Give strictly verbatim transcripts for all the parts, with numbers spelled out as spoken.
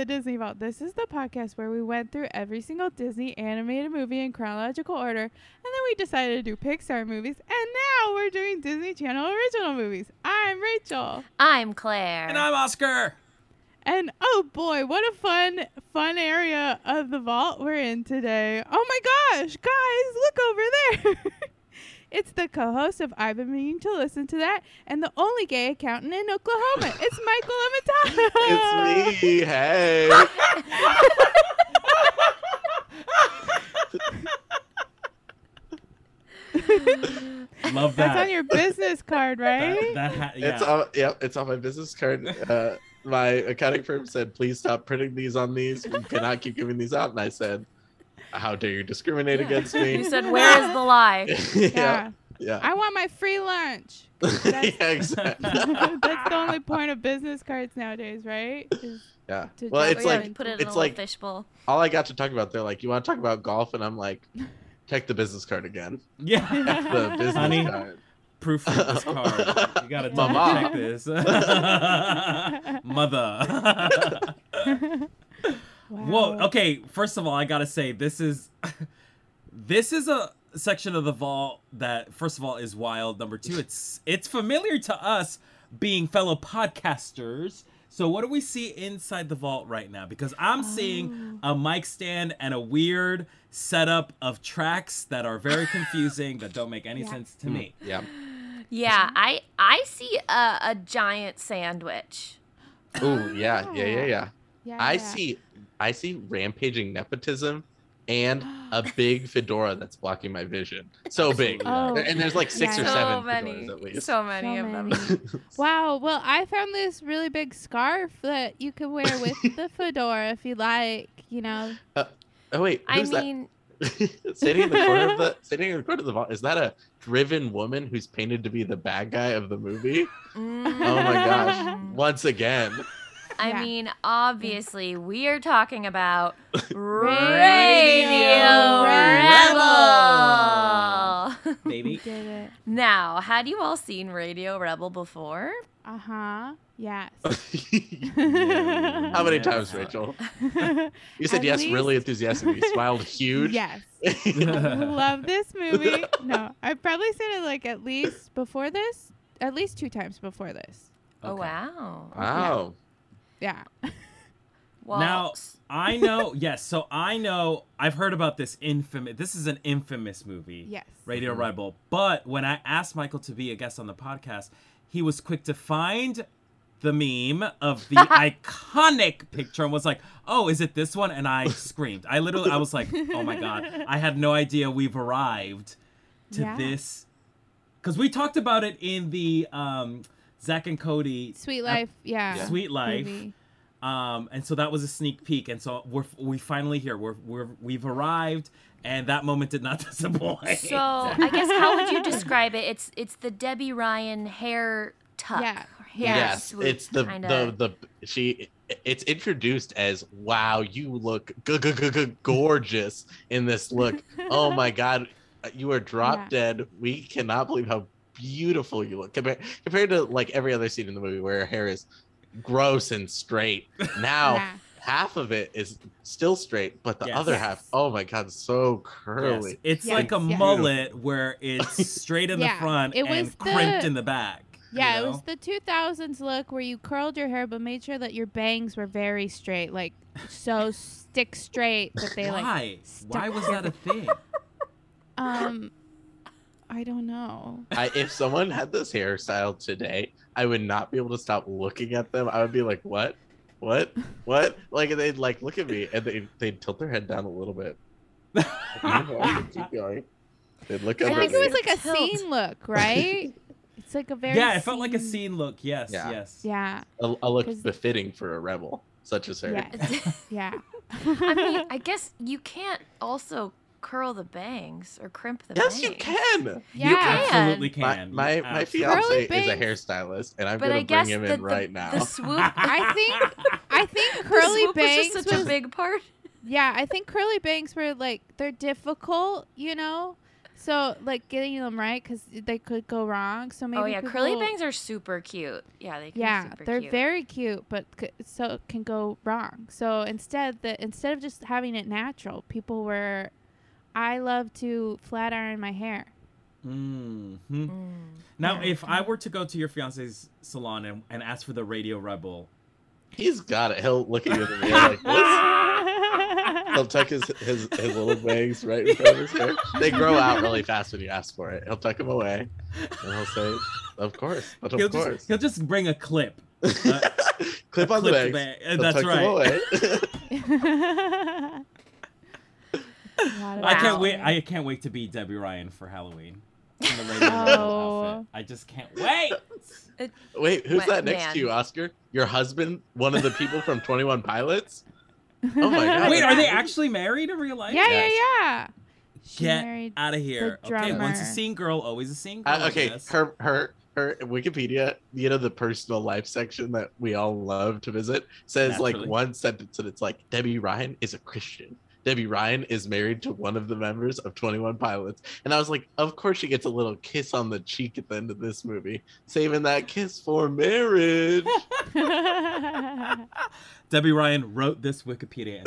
Disney Vault. This is the podcast where we went through every single Disney animated movie in chronological order, and then we decided to do Pixar movies, and now we're doing Disney Channel original movies. I'm Rachel. I'm Claire. And I'm Oscar. And oh boy, what a fun, fun area of the vault we're in today. Oh my gosh, guys, look over there. It's the co-host of I've Been Meaning to Listen to That and the only gay accountant in Oklahoma. It's Michael Amatano. It's me. Hey. Love that. That's on your business card, right? That, that ha- yeah. It's on, yep, it's on my business card. Uh, my accounting firm said, please stop printing these on these. We cannot keep giving these out. And I said, how dare you discriminate Yeah. against You me? said, where is the lie? yeah. Yeah. Yeah. I want my free lunch. yeah, exactly. That's the only point of business cards nowadays, right? Is Yeah. to Well, drop it's Oh, yeah, like, we put it in it's a little like fishbowl. all I got to talk about. They're like, you want to talk about golf? And I'm like, check the business card again. yeah. The business Honey, card. proof of this card. You gotta double Mama. check this. Mother. Wow. Whoa. Okay. First of all, I gotta say this is this is a section of the vault that, first of all, is wild. Number two, it's it's familiar to us being fellow podcasters. So what do we see inside the vault right now? Because I'm seeing a mic stand and a weird setup of tracks that are very confusing that don't make any Yeah. sense to me. Yeah. Yeah, I I see a, a giant sandwich. Ooh, yeah, yeah, yeah, yeah. Yeah, I yeah. see I see rampaging nepotism and a big fedora that's blocking my vision. So big. Oh. And there's like six Yeah. or So seven many, fedoras at least. so many So of many. them. Wow. Well, I found this really big scarf that you could wear with the fedora if you like. You know. Oh wait, I who's mean, that? sitting in the corner of the sitting in the corner of the vault. Is that a driven woman who's painted to be the bad guy of the movie? mm, Oh my gosh. Once again. I Yeah. mean, obviously, we are talking about Radio Radio Rebel. Baby. Did it. Now, had you all seen Radio Rebel before? Uh huh. Yes. How many Yes. times, Rachel? You said At yes least- really enthusiastically. You smiled huge. Yes. Love this movie. No, I've probably seen it like at least before this, at least two times before this. Oh, Okay. wow. Wow. Yeah. Well, Now, I know, yes, so I know, I've heard about this infamous, this is an infamous movie, Yes. Radio Rebel, but when I asked Michael to be a guest on the podcast, he was quick to find the meme of the iconic picture and was like, oh, is it this one? And I screamed. I literally, I was like, oh my God, I had no idea we've arrived to Yeah. this. Because we talked about it in the um, Zach and Cody Sweet Life. Yeah. Yeah. Sweet Life. movie. Um, and so that was a sneak peek, and so we're we finally here. We're we're we've arrived, and that moment did not disappoint. so I guess how would you describe it? It's it's the Debbie Ryan hair tuck. Yeah. Or hair Yes, swoop it's the kinda. the the she. It's introduced as wow, you look g- g- g- g- gorgeous in this look. Oh my God, you are drop Yeah. dead. We cannot believe how beautiful you look compared compared to like every other scene in the movie where her hair is gross and straight. Now Yeah. half of it is still straight, but the Yes. other Yes. half, oh my God, so Yes, curly. it's Yes, like a yes. mullet where it's straight in Yeah, the front it and was crimped the- in the back. Yeah, you it know? was the two thousands look where you curled your hair but made sure that your bangs were very straight, like so stick straight that they like. Why? Why stuck was that a thing? Um, I don't know. I, if someone had this hairstyle today, I would not be able to stop looking at them. I would be like, "What? What? What?" Like they'd like look at me and they they'd tilt their head down a little bit. Keep going, keep going. They'd look up I at think me. it was like a Tilt. scene look, right? It's like a very Yeah, it felt like a scene- scene look. Yes, Yeah. yes. Yeah, a, a look 'cause- befitting for a rebel such as her. yeah, yeah. I mean, I guess you can't also curl the bangs or crimp the Yes, bangs. you can. Yeah. You absolutely My can. my, You my absolutely- fiance Curly is a bangs. hairstylist, and I'm But gonna I guess bring him the, in the, right now. the swoop. I think I think the curly swoop bangs was just such was a big part. yeah. I think curly bangs were like they're difficult, you know. So, like, getting them right because they could go wrong. So maybe Oh yeah, people, curly bangs are super cute. Yeah, they can yeah, be super they're cute. very cute, but c- so it can go wrong. So instead, the instead of just having it natural, people were, I love to flat iron my hair. Mm-hmm. Mm. Now, Yeah. if I were to go to your fiance's salon and, and ask for the Radio Rebel, He's got it. He'll look at you in the mirror like this. He'll tuck his, his, his little bangs right in front of his hair. They grow out really fast when you ask for it. He'll tuck them away, and he'll say, "Of course, but of he'll course." just he'll just bring a clip. Uh, Clip a on the clip bangs. bang. He'll That's tuck them right. away. I can't Wow. wait. I can't wait to be Debbie Ryan for Halloween. In the Radio Oh. Rebel outfit. I just can't wait. Wait, who's What- that next man. to you, Oscar? Your husband? One of the people from Twenty One Pilots? Oh my God. Wait, are they actually married in real life? Yeah, Yes. yeah, yeah. She Get married. out of here. the Okay, once a drummer. scene girl, always a scene girl. Uh, I okay, guess. her her her Wikipedia, you know, the personal life section that we all love to visit, says like Naturally. one sentence and it's like Debbie Ryan is a Christian. Debbie Ryan is married to one of the members of Twenty One Pilots. And I was like, of course she gets a little kiss on the cheek at the end of this movie. Saving that kiss for marriage. Debbie Ryan wrote this Wikipedia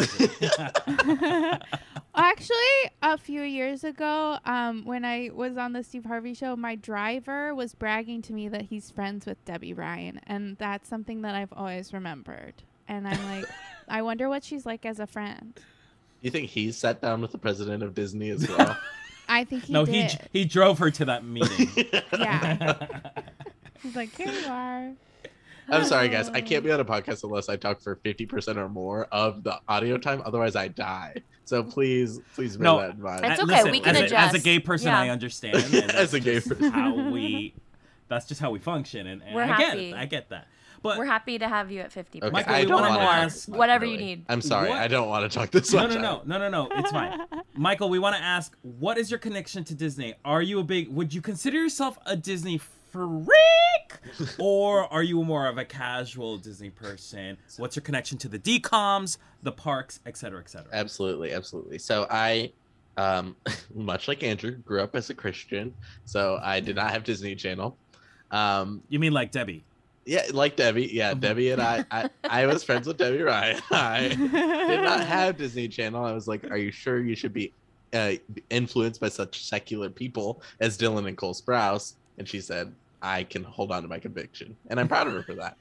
entry. Actually, a few years ago, um, when I was on the Steve Harvey show, my driver was bragging to me that he's friends with Debbie Ryan, and that's something that I've always remembered. And I'm like, I wonder what she's like as a friend. You think he's sat down with the president of Disney as well? I think he no, did. he he drove her to that meeting. Yeah. He's like, here you are. I'm sorry, guys. I can't be on a podcast unless I talk for fifty percent or more of the audio time. Otherwise, I die. So please, please bear No, that in mind. It's Uh, okay, listen, we can as a, as a adjust. gay person, Yeah. I understand. And that's As a gay just person. how we. That's just how we function, and, and We're I get happy. it. I get that. But We're happy to have you at fifty Okay, percent. Michael, I we don't wanna want know to ask- talk. Whatever you really. need. I'm sorry. What? I don't want to talk this no, much. no, no, no, no, no. It's fine. Michael, we want to ask, what is your connection to Disney? Are you a big? Would you consider yourself a Disney freak, or are you more of a casual Disney person? What's your connection to the D COMs, the parks, et cetera, et cetera? Absolutely, absolutely. So I, um, much like Andrew, grew up as a Christian. So I did not have Disney Channel. Um, You mean like Debbie? yeah, like Debbie. Yeah, Mhm. Debbie and I, I. I was friends with Debbie Ryan. I did not have Disney Channel. I was like, "Are you sure you should be uh, influenced by such secular people as Dylan and Cole Sprouse?" And she said, "I can hold on to my conviction," and I'm proud of her for that.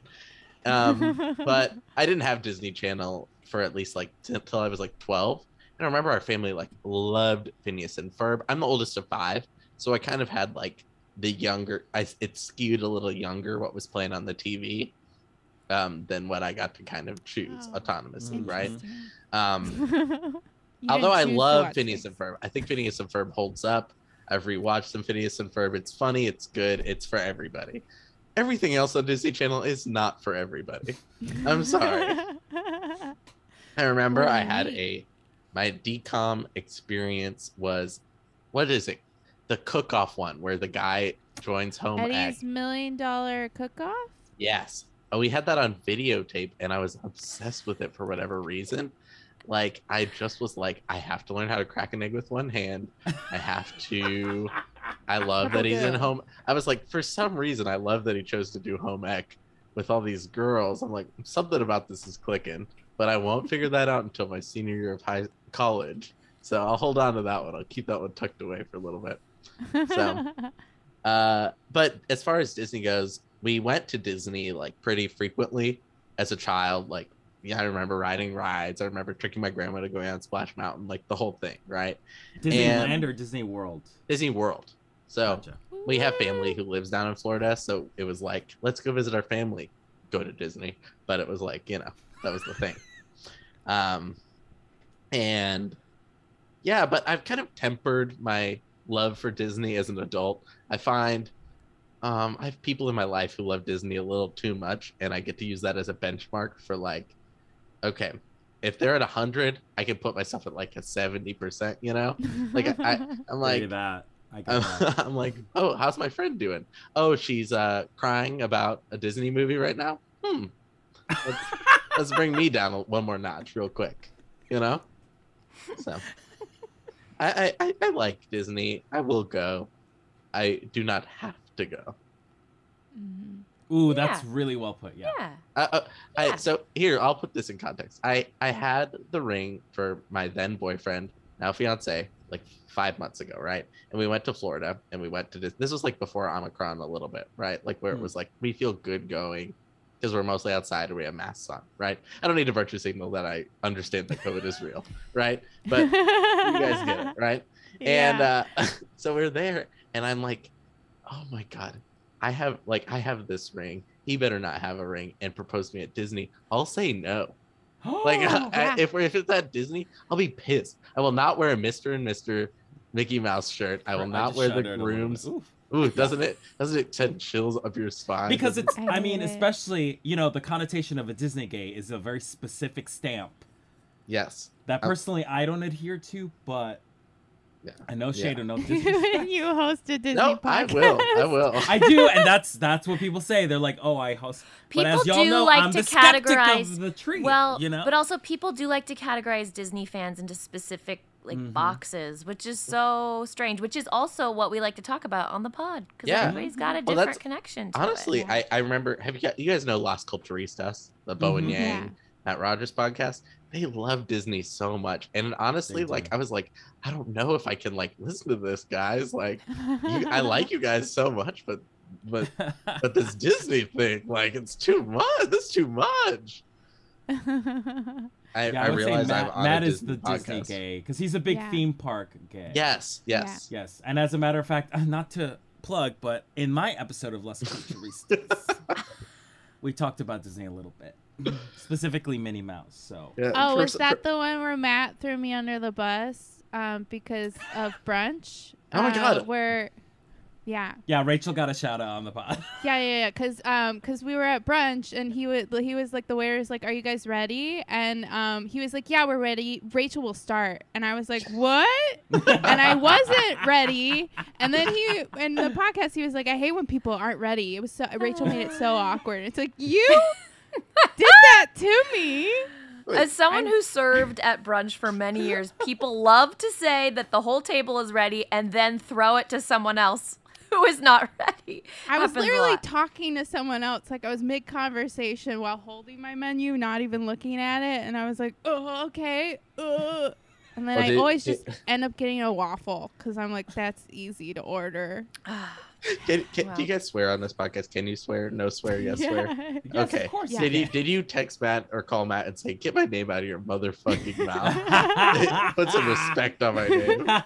Um, but I didn't have Disney Channel for at least like t- till I was like twelve. And I remember our family like loved Phineas and Ferb. I'm the oldest of five, so I kind of had like the younger. I it skewed a little younger what was playing on the T V, um, than what I got to kind of choose Oh, autonomously, right? Interesting. Um, You although didn't I choose to love watch Phineas things. and Ferb, I think Phineas and Ferb holds up. I've rewatched some Phineas and Ferb. It's funny. It's good. It's for everybody. Everything else on Disney Channel is not for everybody. I'm sorry. I remember What do I you had mean? a my D COM experience was what is it? The cook-off one where the guy joins home ec. Eddie's Million Dollar Cook-Off? Yes. Oh, we had that on videotape and I was obsessed with it for whatever reason. Like I just was like, I have to learn how to crack an egg with one hand. I have to I love that he's in Okay. home. I was like, for some reason I love that he chose to do home ec with all these girls. I'm like, something about this is clicking, but I won't figure that out until my senior year of high college. So I'll hold on to that one. I'll keep that one tucked away for a little bit. So, Uh, but as far as Disney goes, we went to Disney like pretty frequently as a child. Like, yeah, I remember riding rides. I remember tricking my grandma to go on Splash Mountain, like the whole thing, right? Disneyland And- or Disney World? Disney World. So Gotcha. we have family who lives down in Florida, so it was like, let's go visit our family, go to Disney. But it was like, you know, that was the thing. Um, and yeah, but I've kind of tempered my love for Disney as an adult. I find um, I have people in my life who love Disney a little too much, and I get to use that as a benchmark for like, okay, if they're at a hundred, I can put myself at like a seventy percent. You know, like I, I'm Like like. that. I get I'm, that. I'm like, oh, how's my friend doing? Oh, she's uh, crying about a Disney movie right now. Hmm. Let's, let's bring me down one more notch, real quick. You know. So, I, I, I like Disney. I will go. I do not have to go. Mhm. Ooh, that's Yeah. really well put. Yeah. Yeah. Uh, uh, Yeah. I, so here, I'll put this in context. I, I had the ring for my then boyfriend, now fiance, like five months ago, right? And we went to Florida, and we went to this. This was like before Omicron a little bit, right? Like where it Hmm. was like we feel good going because we're mostly outside and we have masks on, right? I don't need to virtue signal that I understand that COVID is real, right? But you guys get it, right? And Yeah. uh, so we're there, and I'm like, oh my god, I have like I have this ring. He better not have a ring and propose to me at Disney. I'll say no. Like I, yeah. I, if we're, if it's at Disney, I'll be pissed. I will not wear a Mister and Mister Mickey Mouse shirt. I will I not just wear the shuddered a little bit. grooms. Oof. Ooh, doesn't it? Doesn't it send chills up your spine? Because Doesn't- it's, I I mean, hate it. especially, you know, the connotation of a Disney gay is a very specific stamp yes. that Um, personally I don't adhere to, but Yeah. I know shade Yeah. or no Disney. When you host a Disney No, podcast. I will. I will. I do, and that's that's what people say. They're like, "Oh, I host." People but as y'all do know, like I'm to the skeptic categorize. of the tree. Well, you know. but also people do like to categorize Disney fans into specific like Mhm. boxes, which is so strange. Which is also what we like to talk about on the pod because Yeah. everybody's got a Well, different that's- connection. To Honestly, it. I, I remember. Have you got, you guys know Las Culturistas, the Bo and Mhm. Yang, Yeah. Matt Rogers podcast? They love Disney so much, and honestly, They like do. I was like, I don't know if I can like listen to this, guys. Like, you, I like you guys so much, but but but this Disney thing, like, it's too much. This is too much. I, yeah, I, I would say realize I'm Matt, on Matt a is Disney the Disney podcast. gay because he's a big Yeah. theme park gay. Yes, yes. Yes, and as a matter of fact, uh, not to plug, but in my episode of Las Culturistas, we talked about Disney a little bit, specifically Minnie Mouse. So Yeah, Oh, for- was that the one where Matt threw me under the bus um, because of brunch? Oh my Uh, God. Where, yeah, yeah, Rachel got a shout out on the pod. yeah, yeah, yeah. Cause, um, cause we were at brunch and he would, he was like, the waiter's like, "Are you guys ready?" And um, he was like, "Yeah, we're ready. Rachel will start." And I was like, "What?" And I wasn't ready. And then he, in the podcast, he was like, "I hate when people aren't ready." It was so Rachel made it so awkward. It's like, you did that to me. As someone I'm- who served at brunch for many years, people love to say that the whole table is ready and then throw it to someone else who is not ready. I was Happens a literally lot. talking to someone else. Like I was mid conversation while holding my menu, not even looking at it. And I was like, "Oh, okay." Uh. And then Well, I did- always did- just end up getting a waffle because I'm like, that's easy to order. Can, can, Wow. Do you guys swear on this podcast? Can you swear? No swear? Yes swear? Yes, Okay. of course. Yeah. Did you did you text Matt or call Matt and say, "Get my name out of your motherfucking mouth"? Put some respect on my name. No,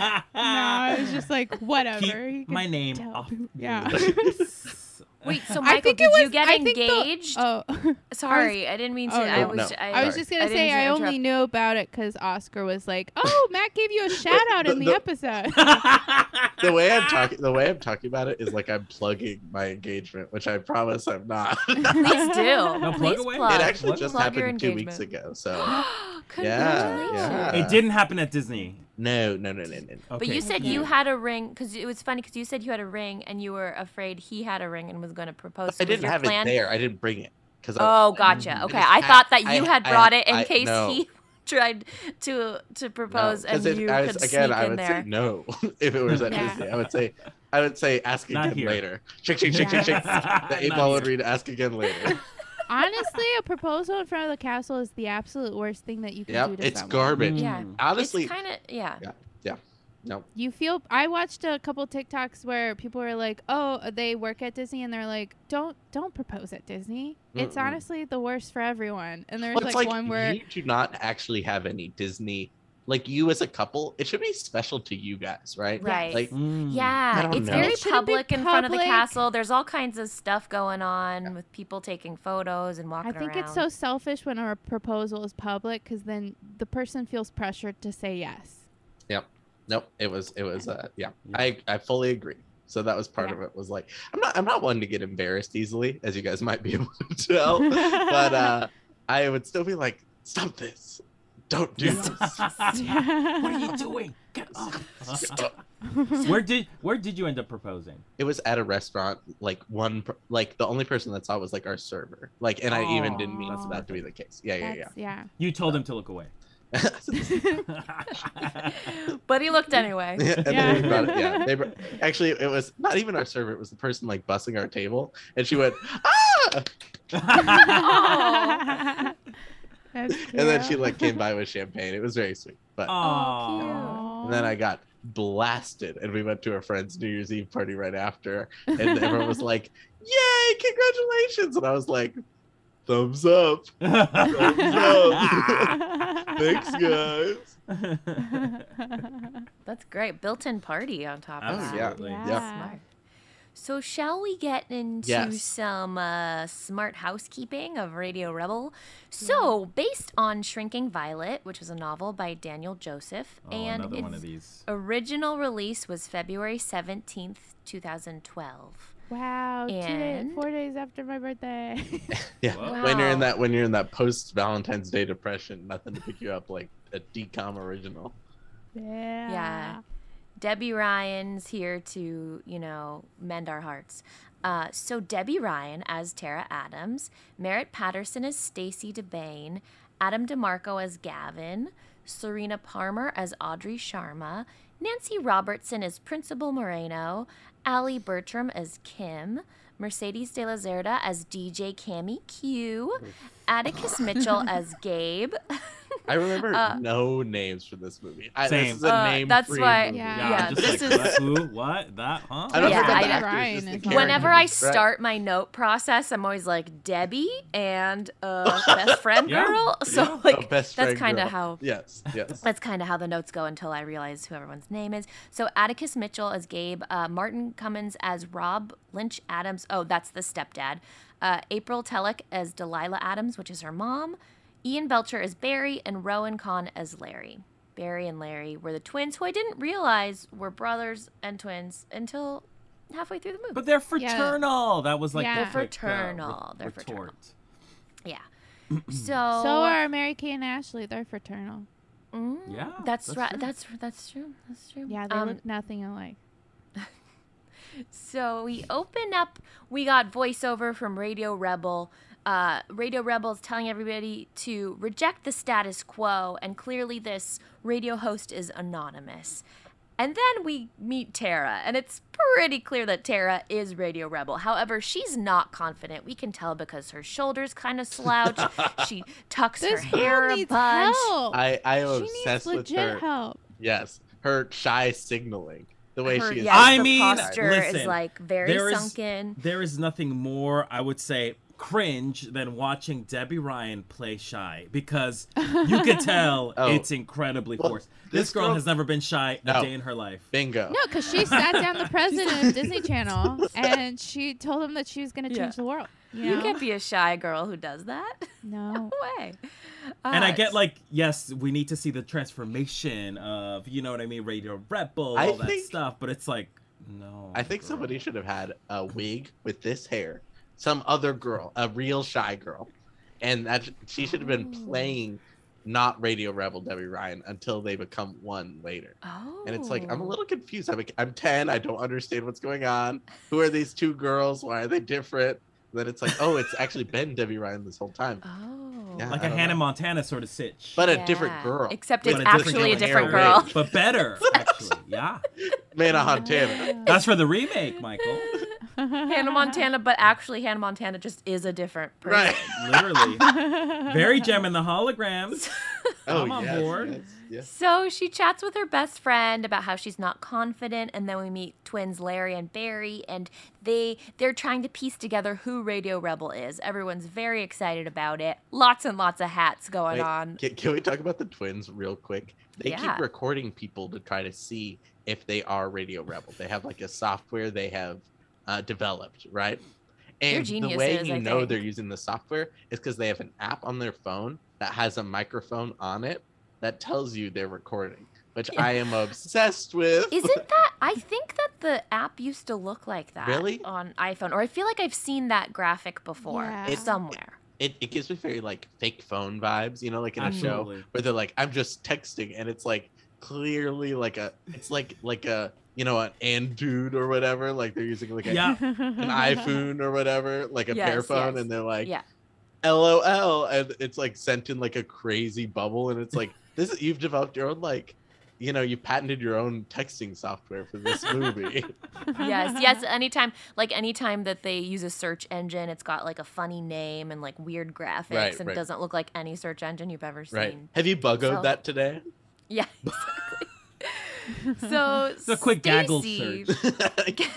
I was just like, whatever. Keep You can my name tell off. people- Yeah. Wait, so I Michael, think did it was. you get I think the- engaged? oh, Sorry, I, didn't mean to. Oh, I no. was. No. I, I was Sorry. just gonna I didn't say mean to I only interrupt. knew about it because Oscar was like, "Oh, Matt gave you a shout out in the The- episode." The way I'm talking, the way I'm talking about it is like I'm plugging my engagement, which I promise I'm not. Please do. No, plug Please away. plug. It actually Plug- just plug your happened two weeks engagement. ago. So Congratulations. yeah. It didn't happen at Disney. no, no, no, no, no. Okay. But you said Okay. you had a ring because it was funny because you said you had a ring and you were afraid he had a ring and was going to propose. I Was didn't your have plan- it there. I didn't bring it because Oh, gotcha. Mhm. Okay, just I had- thought that you I- had I- brought it in I- case no. he tried to to propose and if you I could was, again, sneak I in would there. say no. If it was at Yeah. Disney, I would say, I would say ask Not again here. later. Shake, shake, shake, shake, shake. The eight Not ball here. would read ask again later. Honestly, a proposal in front of the castle is the absolute worst thing that you can do Yep, to it's someone. garbage. Yeah. Mm. Honestly, It's kind of yeah. Yeah. no. You feel. I watched a couple TikToks where people were like, "Oh, they work at Disney," and they're like, "Don't, don't propose at Disney. It's Mm-mm. honestly the worst for everyone." And there's Well, like, it's like one where you do not actually have any Disney. Like you as a couple, it should be special to you guys, right? Right. Like Mm. I Yeah, don't it's know. very It shouldn't be public in front of the public. castle. There's all kinds of stuff going on with people taking photos and walking I think around. it's so selfish when a proposal is public because then the person feels pressured to say yes. nope. It was it was uh yeah. Yeah. I I fully agree. So that was part Yeah. of it. Was like I'm not I'm not one to get embarrassed easily, as you guys might be able to tell. but uh I would still be like, stop this. Don't do this. What are you doing? Get up. where did Where did you end up proposing? It was at a restaurant. Like one, per- like the only person that saw was like our server. Like, and I even didn't mean Aw. for that to be the case. Yeah, yeah, yeah. That's, yeah. You told him to look away. But he looked anyway. Yeah, and Yeah. then we brought it. Yeah, they br- actually it was not even our server; it was the person like bussing our table, and she went ah, That's and then she cute. like came by with champagne. It was very sweet. But Aw. and then I got blasted, and we went to a friend's New Year's Eve party right after, and everyone was like, "Yay, congratulations!" And I was like, "Thumbs up, thanks, guys." That's great. Built-in party on top of that. Absolutely. Yeah. Smart. So shall we get into Yes. some uh, smart housekeeping of Radio Rebel? So, based on Shrinking Violet, which was a novel by Daniel Joseph, Oh, and another one of its these. original release was February seventeenth, twenty twelve. Wow, two days, And- four days after my birthday. Yeah, Wow. when you're in that when you're in that post Valentine's Day depression, nothing to pick you up like a D COM original. yeah. Yeah. Debbie Ryan's here to, you know, mend our hearts. Uh, so Debbie Ryan as Tara Adams, Merritt Patterson as Stacy DeBain, Adam DeMarco as Gavin, Serena Palmer as Audrey Sharma, Nancy Robertson as Principal Moreno, Allie Bertram as Kim, Mercedes De La Zerda as D J Cammy Q, Atticus Mitchell as Gabe. I remember Uh, no names for this movie. I, Same. This is a Uh, name that's free why- movie. Yeah. Yeah, Yeah, I'm just this like, is- what, who, what, that, huh? I don't Yeah, care about I- the actors, Ryan just the is characters, Whenever I right? start my note process, I'm always like Debbie and uh, best friend Yeah. girl. So Yeah. like Oh, best that's friend kind of girl. how Yes, yes. that's kind of how the notes go until I realize who everyone's name is. So Atticus Mitchell as Gabe, uh, Martin Cummins as Rob, Lynch Adams. Oh, that's the stepdad. Uh, April Telek as Delilah Adams, which is her mom. Ian Belcher as Barry, and Rowan Kahn as Larry. Barry and Larry were the twins, who I didn't realize were brothers and twins until halfway through the movie. But they're Yeah. fraternal. That was like Yeah. the They're quick, uh, fraternal. re- They're fraternal. retort. Yeah. So. So are Mary Kay and Ashley. They're fraternal. Mm, Yeah, that's, that's right. true. That's that's true. That's true. Yeah, they Um, look nothing alike. So we open up. We got voiceover from Radio Rebel. Uh, Radio Rebel is telling everybody to reject the status quo, and clearly this radio host is anonymous. And then we meet Tara, and it's pretty clear that Tara is Radio Rebel. However, she's not confident. We can tell because her shoulders kind of slouch. She tucks This her hair girl a needs bunch. help. I I am she needs obsessed with legit her. help. Yes, her shy signaling, the way Her, she is. yes, I the mean, posture is listen, like very there is- sunken. There is nothing more, I would say, cringe than watching Debbie Ryan play shy, because you could tell Oh. it's incredibly Well, forced. This, this girl girl- has never been shy a No. day in her life. Bingo. No, because she sat down the president of Disney Channel and she told him that she was going to change Yeah. the world. You, You know? can't be a shy girl who does that. No. No way. And I Uh, get like, yes, we need to see the transformation of, you know what I mean, Radio Rebel, I all that think- stuff, but it's like, no. I think girl. somebody should have had a wig with this hair. Some other girl, a real shy girl, and that she should have been Oh. playing not Radio Rebel Debbie Ryan until they become one later. Oh. And it's like I'm a little confused. I'm, I'm ten. I don't understand what's going on. Who are these two girls? Why are they different? And then it's like, oh, it's actually been Debbie Ryan this whole time, Oh. Yeah. Like I a don't Hannah know. Montana sort of sitch. but a Yeah. different girl. Except With it's a different actually a color different hair girl. wig. But better, actually. Yeah. Hannah Montana. That's for the remake, Michael. Hannah Montana, but actually Hannah Montana just is a different person. Right. Literally. Very Gem in the holograms. Oh, I'm on yes, board. yes, yes. So she chats with her best friend about how she's not confident, and then we meet twins Larry and Barry, and they they're trying to piece together who Radio Rebel is. Everyone's very excited about it. Lots and lots of hats going Wait, on. Can, can we talk about the twins real quick? They Yeah. keep recording people to try to see if they are Radio Rebel. They have like a software they have uh, developed, right? They're And the way geniuses, you I know think. they're using the software is because they have an app on their phone that has a microphone on it that tells you they're recording, which Yeah. I am obsessed with. Isn't that? I think that the app used to look like that Really? on iPhone, or I feel like I've seen that graphic before Yeah. It's- somewhere. It, it gives me very like fake phone vibes, you know, like in a show Absolutely. where they're like, I'm just texting, and it's like clearly like a, it's like like a, you know, an Android or whatever, like they're using like a, Yeah. an iPhone or whatever, like a Yes, pair phone, yes. and they're like, Yeah. LOL, and it's like sent in like a crazy bubble, and it's like This you've developed your own like, you know, you patented your own texting software for this movie. Yes, yes. Anytime, like anytime that they use a search engine, it's got like a funny name and like weird graphics, Right, and right. doesn't look like any search engine you've ever seen. Right? Have you buggoed So- that today? Yeah, exactly. So It's a quick gaggle Stacy- search.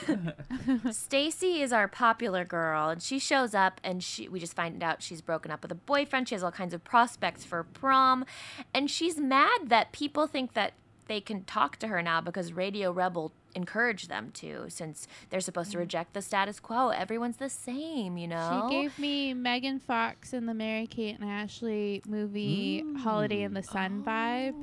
Stacy is our popular girl, and she shows up, and she we just find out she's broken up with a boyfriend. She has all kinds of prospects for prom, and she's mad that people think that they can talk to her now because Radio Rebel encouraged them to, since they're supposed to reject the status quo. Everyone's the same, you know. She gave me Megan Fox in the Mary Kate and Ashley movie Holiday in the Sun vibes.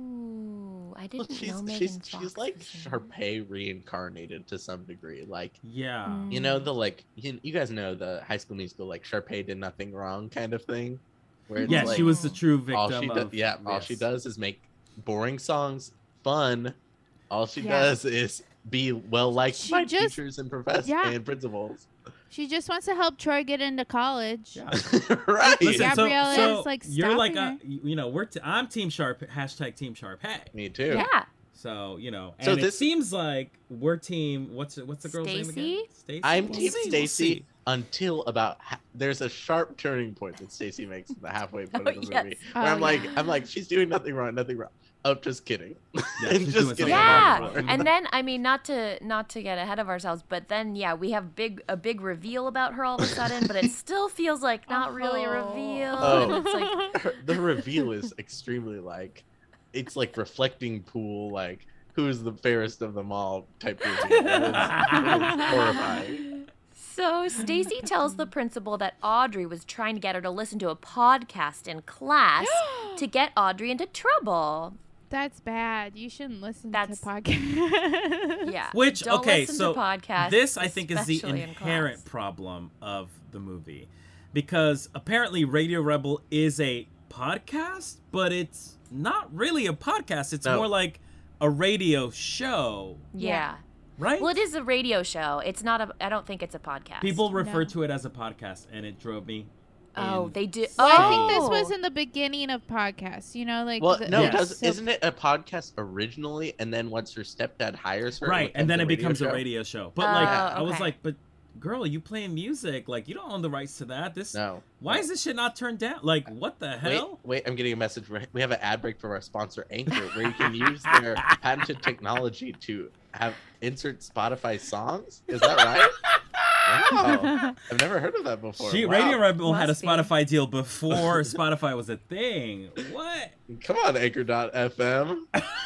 Ooh, I Well, didn't she's know Megan she's Fox she's like was in it. Sharpay reincarnated to some degree. Like Yeah. Mm. you know the like you, you guys know the High School Musical like Sharpay did nothing wrong kind of thing. Where it's Yeah, like, she was the true all victim she does, of yeah, all she this. does is make boring songs fun. All she Yeah. does is be well liked She by just- teachers and professors yeah. and principals. She just wants to help Troy get into college. Yeah. Right. Listen, so, Gabrielle so is, like, you're like a, stopping you know, we're t- I'm Team Sharp, hashtag Team Sharpay. Me too. Yeah. So you know, and So it this- seems like we're Team. What's it- what's the girl's name Stacy? again? Stacy. I'm We'll Team see, we'll Stacy see. until about ha- there's a sharp turning point that Stacy makes at the halfway point Oh, of the yes. movie Oh, where I'm like yeah. I'm like she's doing nothing wrong, nothing wrong. Oh, just kidding. Yeah, And she's just doing kidding. something Yeah, wrong. and then I mean, not to not to get ahead of ourselves, but then yeah, we have big a big reveal about her all of a sudden, but it still feels like not really a reveal. Oh. And it's like, Her- the reveal is extremely like it's like reflecting pool like who's the fairest of them all type reveal. It is, it is horrifying. so Stacy tells the principal that Audrey was trying to get her to listen to a podcast in class to get Audrey into trouble. That's bad. You shouldn't listen That's- to podcasts. Yeah. Which Don't okay, listen so to podcasts, this I think is the especially in inherent class. problem of the movie, because apparently Radio Rebel is a podcast, but it's not really a podcast. It's No. more like a radio show, Yeah. right? Well, it is a radio show. It's not a. I don't think it's a podcast. People refer No. to it as a podcast, and it drove me. Oh, in- they do. Well, oh, I think this was in the beginning of podcasts. You know, like Well, the- no, Yes. does, so- isn't it a podcast originally, and then once her stepdad hires her, it right, and then it becomes show? a radio show. But Oh, like, I was okay. like, but girl, you playing music? Like, you don't own the rights to that. This, No. why is this shit not turned down? Like, what the Wait, hell? wait! I'm getting a message. We have an ad break from our sponsor, Anchor, where you can use their patented technology to have insert Spotify songs. Is that right? Wow. I've never heard of that before. She, Wow. Radio Rebel had a Must be. Spotify deal before Spotify was a thing. What? Come on, Anchor dot F M.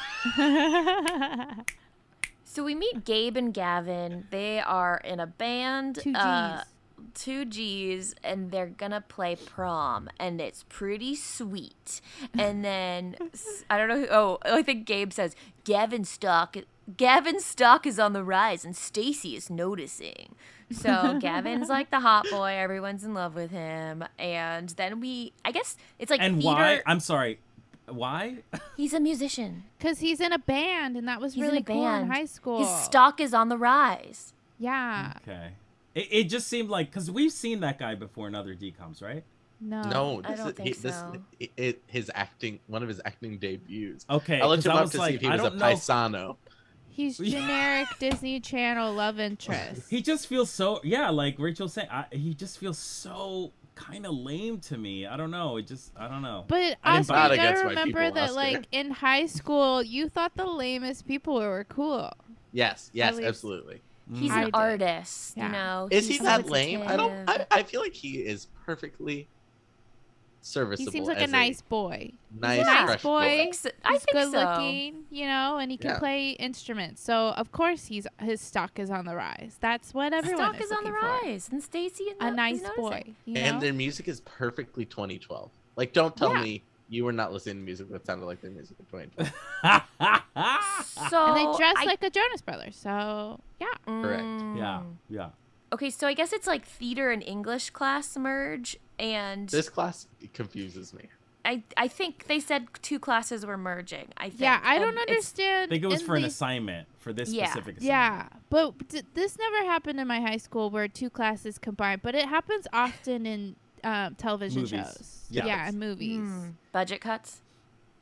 So we meet Gabe and Gavin. They are in a band. Two G's. Uh, two G's, and they're gonna play prom, and it's pretty sweet. And then s- I don't know. Who, oh, I think Gabe says Gavin's stock. Gavin's stock is on the rise, and Stacy is noticing. So Gavin's like the hot boy. Everyone's in love with him. And then we, I guess it's like And theater. why? I'm sorry. Why? He's a musician. Because he's in a band, and that was He's in really a cool in band. high school. His stock is on the rise. Yeah. Okay. It, it just seemed like, because we've seen that guy before in other D COMs, right? No. No, I this don't is, think he, this, so. it, it, his acting, one of his acting debuts. Okay. I looked 'cause him I up was to like, see if he I was a don't know. paisano. He's generic Disney Channel love interest. He just feels so, yeah, like Rachel said, I, he just feels so kind of lame to me. I don't know. It just, I don't know. But I didn't Oscar, buy you it against gotta my remember people, that, Oscar. like, in high school, you thought the lamest people were cool. Yes, yes, least- absolutely. He's I an did. artist, Yeah. you know. Is he he's that lame? I don't. sensitive. I, I feel like he is perfectly serviceable. He seems like as a nice boy. nice, He's a nice fresh boy. I think so. I He's think good so. looking, you know, and he can Yeah. play instruments. So of course he's his stock is on the rise. That's what everyone Stock is is on the looking for. rise, and Stacy is A no- nice is boy, noticing. you know. And their music is perfectly twenty twelve. Like, don't tell Yeah. me you were not listening to music that sounded like their music in twenty twelve. So and they dress I- like a Jonas Brothers. So yeah. Correct. Mm. yeah, yeah. Okay, so I guess it's like theater and English class merge, and This class confuses me. I I think they said two classes were merging. I think. Yeah, I don't and it's- I understand. think it was in for an the- assignment, for this Yeah. specific assignment. Yeah, but d- this never happened in my high school where two classes combine. But it happens often in um, television Movies. shows. Yeah. Yeah, and movies. Hmm. Budget cuts.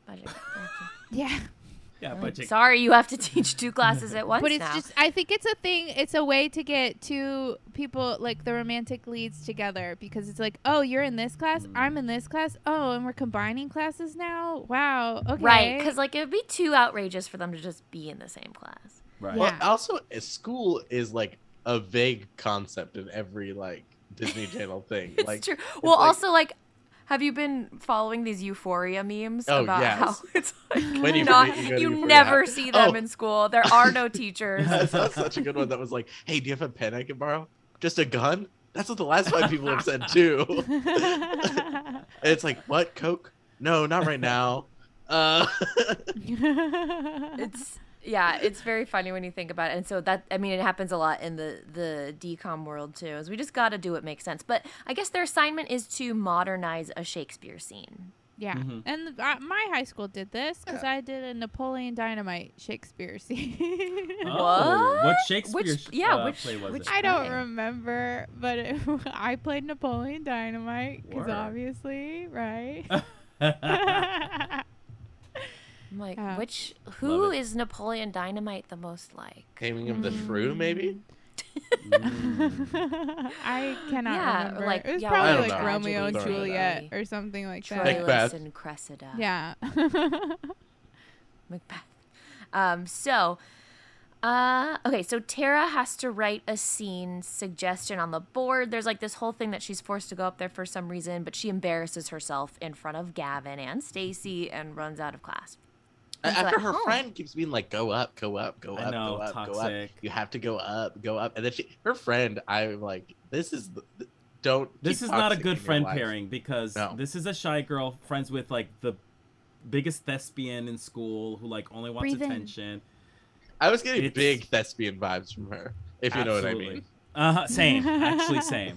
Budget. Thank Yeah. Yeah, you. but you, Sorry, you have to teach two classes at once But it's now. just, I think it's a thing, it's a way to get two people, like the romantic leads together, because it's like, oh, you're in this class, I'm in this class, oh, and we're combining classes now? Wow, okay. Right, because like it would be too outrageous for them to just be in the same class. right. Well, Yeah. also, uh, school is like a vague concept in every like Disney Channel thing. It's like, true. Well, like- also like, have you been following these Euphoria memes Oh, about yes. how it's like When you not, forget you go to you Euphoria. never see them Oh. in school. There are no teachers. That's, that's such a good one. That was like, hey, do you have a pen I can borrow? Just a gun? That's what the last five people have said too. And it's like, what, Coke? No, not right now. Uh, It's yeah, it's very funny when you think about it. And so that I mean, it happens a lot in the the D COM world too. Is we just got to do what makes sense. But I guess their assignment is to modernize a Shakespeare scene. Yeah, Mhm. and uh, my high school did this because I did a Napoleon Dynamite Shakespeare scene. Oh, what What? Shakespeare Which- sh- yeah, uh, which- play was which- it? I don't Okay. remember, but it, I played Napoleon Dynamite because Word. obviously, right? I'm like, Yeah. which who Love it. is Napoleon Dynamite the most like? Taming of the Shrew, maybe? I cannot Yeah, remember. like- it was yeah, probably I don't like know. Romeo and Tragedy, Juliet tragedy. or something like that. Macbeth. Troilus and Cressida. Yeah. Macbeth. Um, so, uh, okay, so Tara has to write a scene suggestion on the board. There's like this whole thing that she's forced to go up there for some reason, but she embarrasses herself in front of Gavin and Stacy and runs out of class. And so After at her home- friend keeps being like, go up, go up, go I up, know, go up, go up. toxic. You have to go up, go up. And then she, her friend, I'm like, this is, the, the- don't. This keep is not a toxic good in your friend life. pairing because No. this is a shy girl friends with like the biggest thespian in school who like only wants Breathe in. attention. I was getting It's- big thespian vibes from her, if you know what I mean. Uh huh. Same. Actually, same.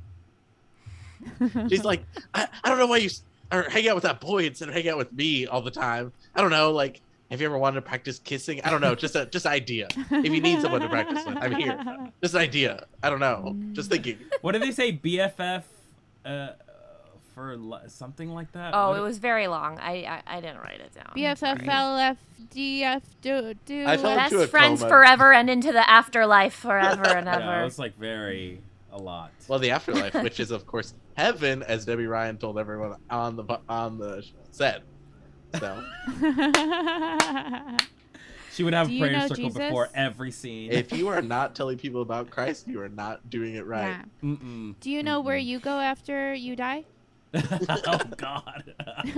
She's like, I, I don't know why you s- or hang out with that boy instead of hang out with me all the time. I don't know, like, have you ever wanted to practice kissing? I don't know, just a just idea. If you need someone to practice with, I'm here. Just an idea. I don't know. Just thinking. What did they say? B F F uh, for li- something like that? Oh, What- it was very long. I I, I didn't write it down. B F F L F D F do do. I fell Best into a friends coma. forever and into the afterlife forever and Yeah, ever. it was like very a lot. Well, the afterlife, which is of course heaven, as Debbie Ryan told everyone on the on the set. So She would have Do a you prayer know circle Jesus? before every scene. if you are not telling people about Christ, you are not doing it right. Yeah. Mm-mm. Do you know where you go after you die? Oh God.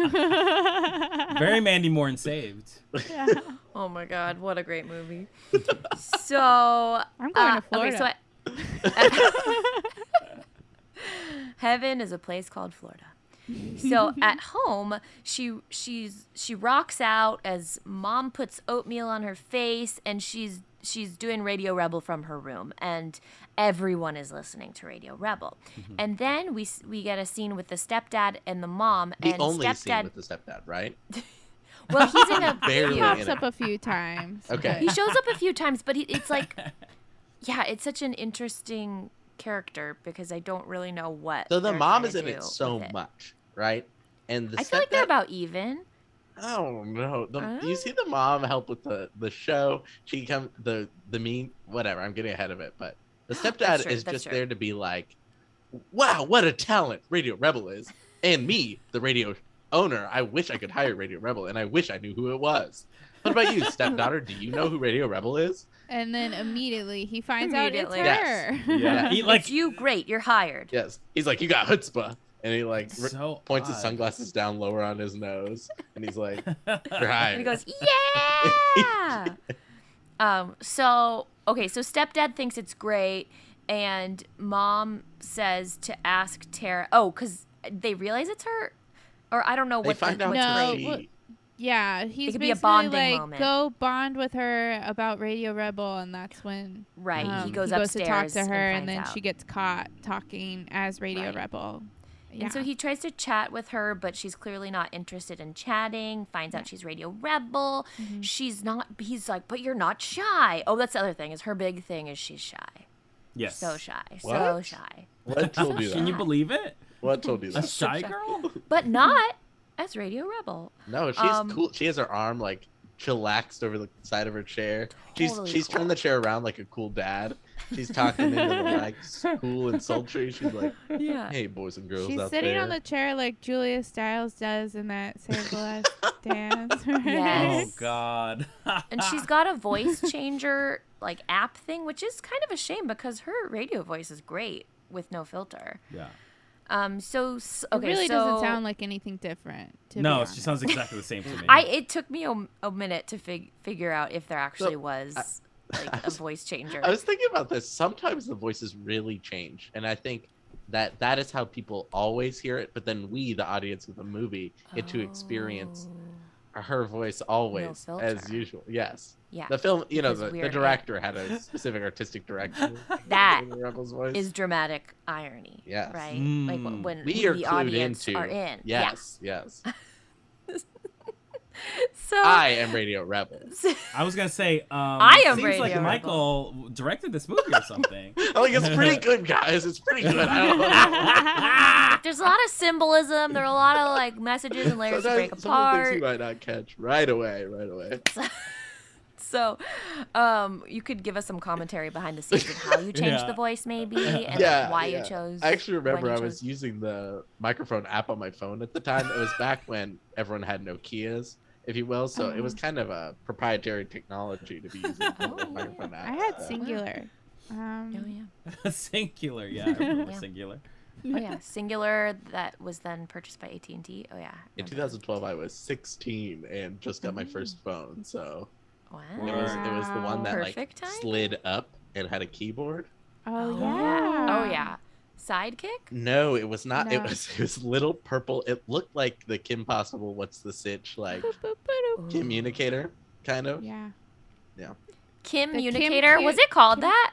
Very Mandy Moore and Saved. Yeah. Oh my god, what a great movie. So I'm going uh, to Florida. Okay, so at- Heaven is a place called Florida. So at home, she she's she rocks out as mom puts oatmeal on her face, and she's she's doing Radio Rebel from her room, and everyone is listening to Radio Rebel. And then we s- we get a scene with the stepdad and the mom, The and only scene stepdad. with the stepdad, right? Well, he's in a Barely He in pops it. up a few times. Okay. he shows up a few times, but he, it's like, yeah, it's such an interesting character because I don't really know what. So the they're mom trying is to in do it so with it. much, right? And the I feel like they're stepdad- about even. I don't know. The, Uh. You see the mom help with the the show. She come the the mean whatever. I'm getting ahead of it, but the That's stepdad true, is that's just true. there to be like, wow, what a talent Radio Rebel is, and me, the radio owner. I wish I could hire Radio Rebel, and I wish I knew who it was. What about you, stepdaughter? Do you know who Radio Rebel is? And then immediately he finds out it's Immediately. her. Yes. Yeah. He, like It's you, great, you're hired. Yes. He's like, you got chutzpah, and he like r- so points his odd. sunglasses down lower on his nose, and he's like, you're And hired. he goes, yeah. um. So okay. So stepdad thinks it's great, and mom says to ask Tara. Oh, because they realize it's her, or I don't know They what. find the, out what's No, great. what- Yeah, he's could be a basically bonding like, moment. go bond with her about Radio Rebel, and that's when Right. um, he goes to talk upstairs to her, and, and, then finds she out. gets caught talking as Radio Right. Rebel. Yeah. And so he tries to chat with her, but she's clearly not interested in chatting. Finds out she's Radio Rebel. Mm-hmm. She's not. He's like, but you're not shy. Oh, that's the other thing. Is her big thing is she's shy. Yes. So shy. So What? shy. What told you Can you that? believe it? What told you A that? shy girl? But not. as Radio Rebel. No, she's Um, cool. She has her arm like chillaxed over the side of her chair. Totally she's she's cool. turned the chair around like a cool dad. She's talking into the legs, cool and sultry. She's like, Yeah. "Hey, boys and girls She's out sitting there." on the chair like Julia Stiles does in that Save the Last Dance. Right? Yes. Oh God. And she's got a voice changer like app thing, which is kind of a shame because her radio voice is great with no filter. Yeah. Um. So s- okay. It really so doesn't sound like anything different. To be No, honest. she sounds exactly the same to me. I. It took me a, a minute to fig- figure out if there actually So, was I like a was- voice changer. I was thinking about this. Sometimes the voices really change, and I think that that is how people always hear it. But then we, the audience of the movie, get to experience Oh. her voice always No as filter. usual. Yes. Yeah. The film, you know, Because the, the we're it. director had a specific artistic direction. That in the Rebel's voice. Is dramatic irony. Yes. Right. Mm. Like wh- when we are the clued audience into. are in. Yes, yes. Yeah. So. I am Radio Rebel. I was gonna say, um, I am seems Radio like Rebel. Michael directed this movie or something. I'm like, it's pretty good, guys. It's pretty good. I don't know. There's a lot of symbolism. There are a lot of like messages and layers to break Sometimes some of the things apart. you might not catch right away, right away. So, um, you could give us some commentary behind the scenes of how you changed Yeah. the voice, maybe, and like, Yeah, why yeah. you chose. I actually when remember you I chose- was using the microphone app on my phone at the time. It was back when everyone had Nokias, if you will. So it was kind of a proprietary technology to be using the Oh, microphone app. I had so- Singular. Um, Oh yeah. Singular, yeah, I remember Yeah. Singular. Oh yeah. Singular that was then purchased by A T and T. Oh yeah. In remember. twenty twelve, I was sixteen and just got my first phone. So Wow. it was it was the one that like Perfect time? slid up and had a keyboard. Oh, Oh yeah. Oh yeah. Sidekick. No, it was not. It No. was it was little purple. It looked like the Kim Possible "What's the Sitch" like Boop, boop, boop, doop. communicator kind of. Yeah. Kim The Kim Communicator. Cu- Was it called Kim- that?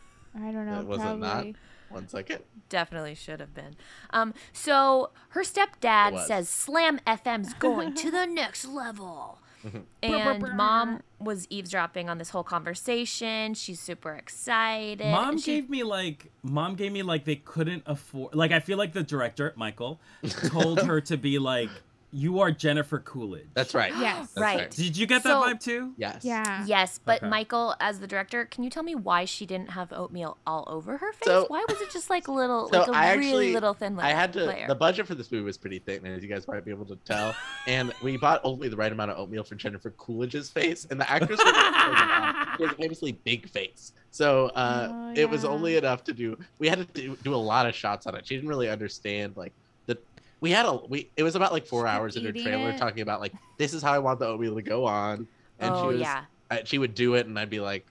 I don't know. Uh, was it not? probably. One second. Definitely should have been. Um, so her stepdad It was. says Slam F M's going to the next level. And mom was eavesdropping on this whole conversation. She's super excited. Mom and she- gave me like, mom gave me like they couldn't afford. Like I feel like the director Michael told her to be like, "You are Jennifer Coolidge." That's right. Yes. That's Right. Did you get that So- vibe too? Yes. Yeah. Yes, but Okay. Michael, as the director, can you tell me why she didn't have oatmeal all over her face? So- why was it just like little, So like a I really actually- little thin layer? I had to. layer? The budget for this movie was pretty thin, as you guys might be able to tell. And we bought only the right amount of oatmeal for Jennifer Coolidge's face, and the actress was she has a famously big face. So uh, Oh, it was yeah. only enough to do. We had to do, do a lot of shots on it. She didn't really understand like the. We had a we. It was about like four She kept hours in her eating trailer it. talking about like this is how I want the oatmeal to go on, and oh she was yeah. uh, she would do it, and I'd be like,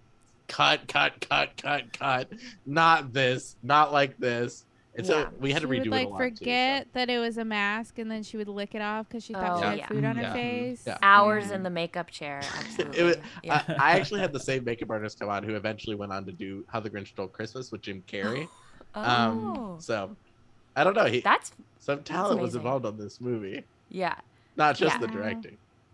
cut, cut, cut, cut, cut, not this, not like this. And so Yeah. we had to she redo would it like a lot forget that it was a mask, and then she would lick it off because she thought Oh, she had yeah. food on her Yeah. face. Yeah. Hours Yeah. in the makeup chair. So. Absolutely. It was, yeah. I, I actually had the same makeup artist come on who eventually went on to do How the Grinch Stole Christmas with Jim Carrey. oh, Um, so I don't know. He, that's some talent was amazing. involved on this movie, yeah. not just Yeah. the directing.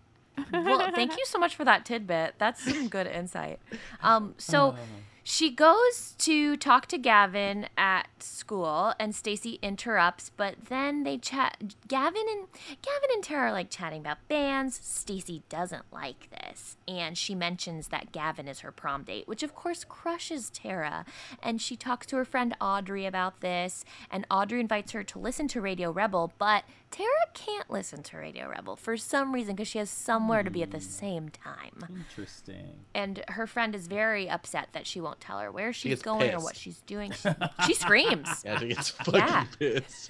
Well, thank you so much for that tidbit. That's some good insight. Um, so Oh. she goes to talk to Gavin at school, and Stacy interrupts. But then they chat. Gavin and Gavin and Tara are like chatting about bands. Stacy doesn't like this, and she mentions that Gavin is her prom date, which of course crushes Tara. And she talks to her friend Audrey about this, and Audrey invites her to listen to Radio Rebel, but Tara can't listen to Radio Rebel for some reason because she has somewhere to be at the same time. Interesting. And her friend is very upset that she won't tell her where she's gets going or pissed. what she's doing. She, she screams. Yeah, she gets fucking Yeah. pissed.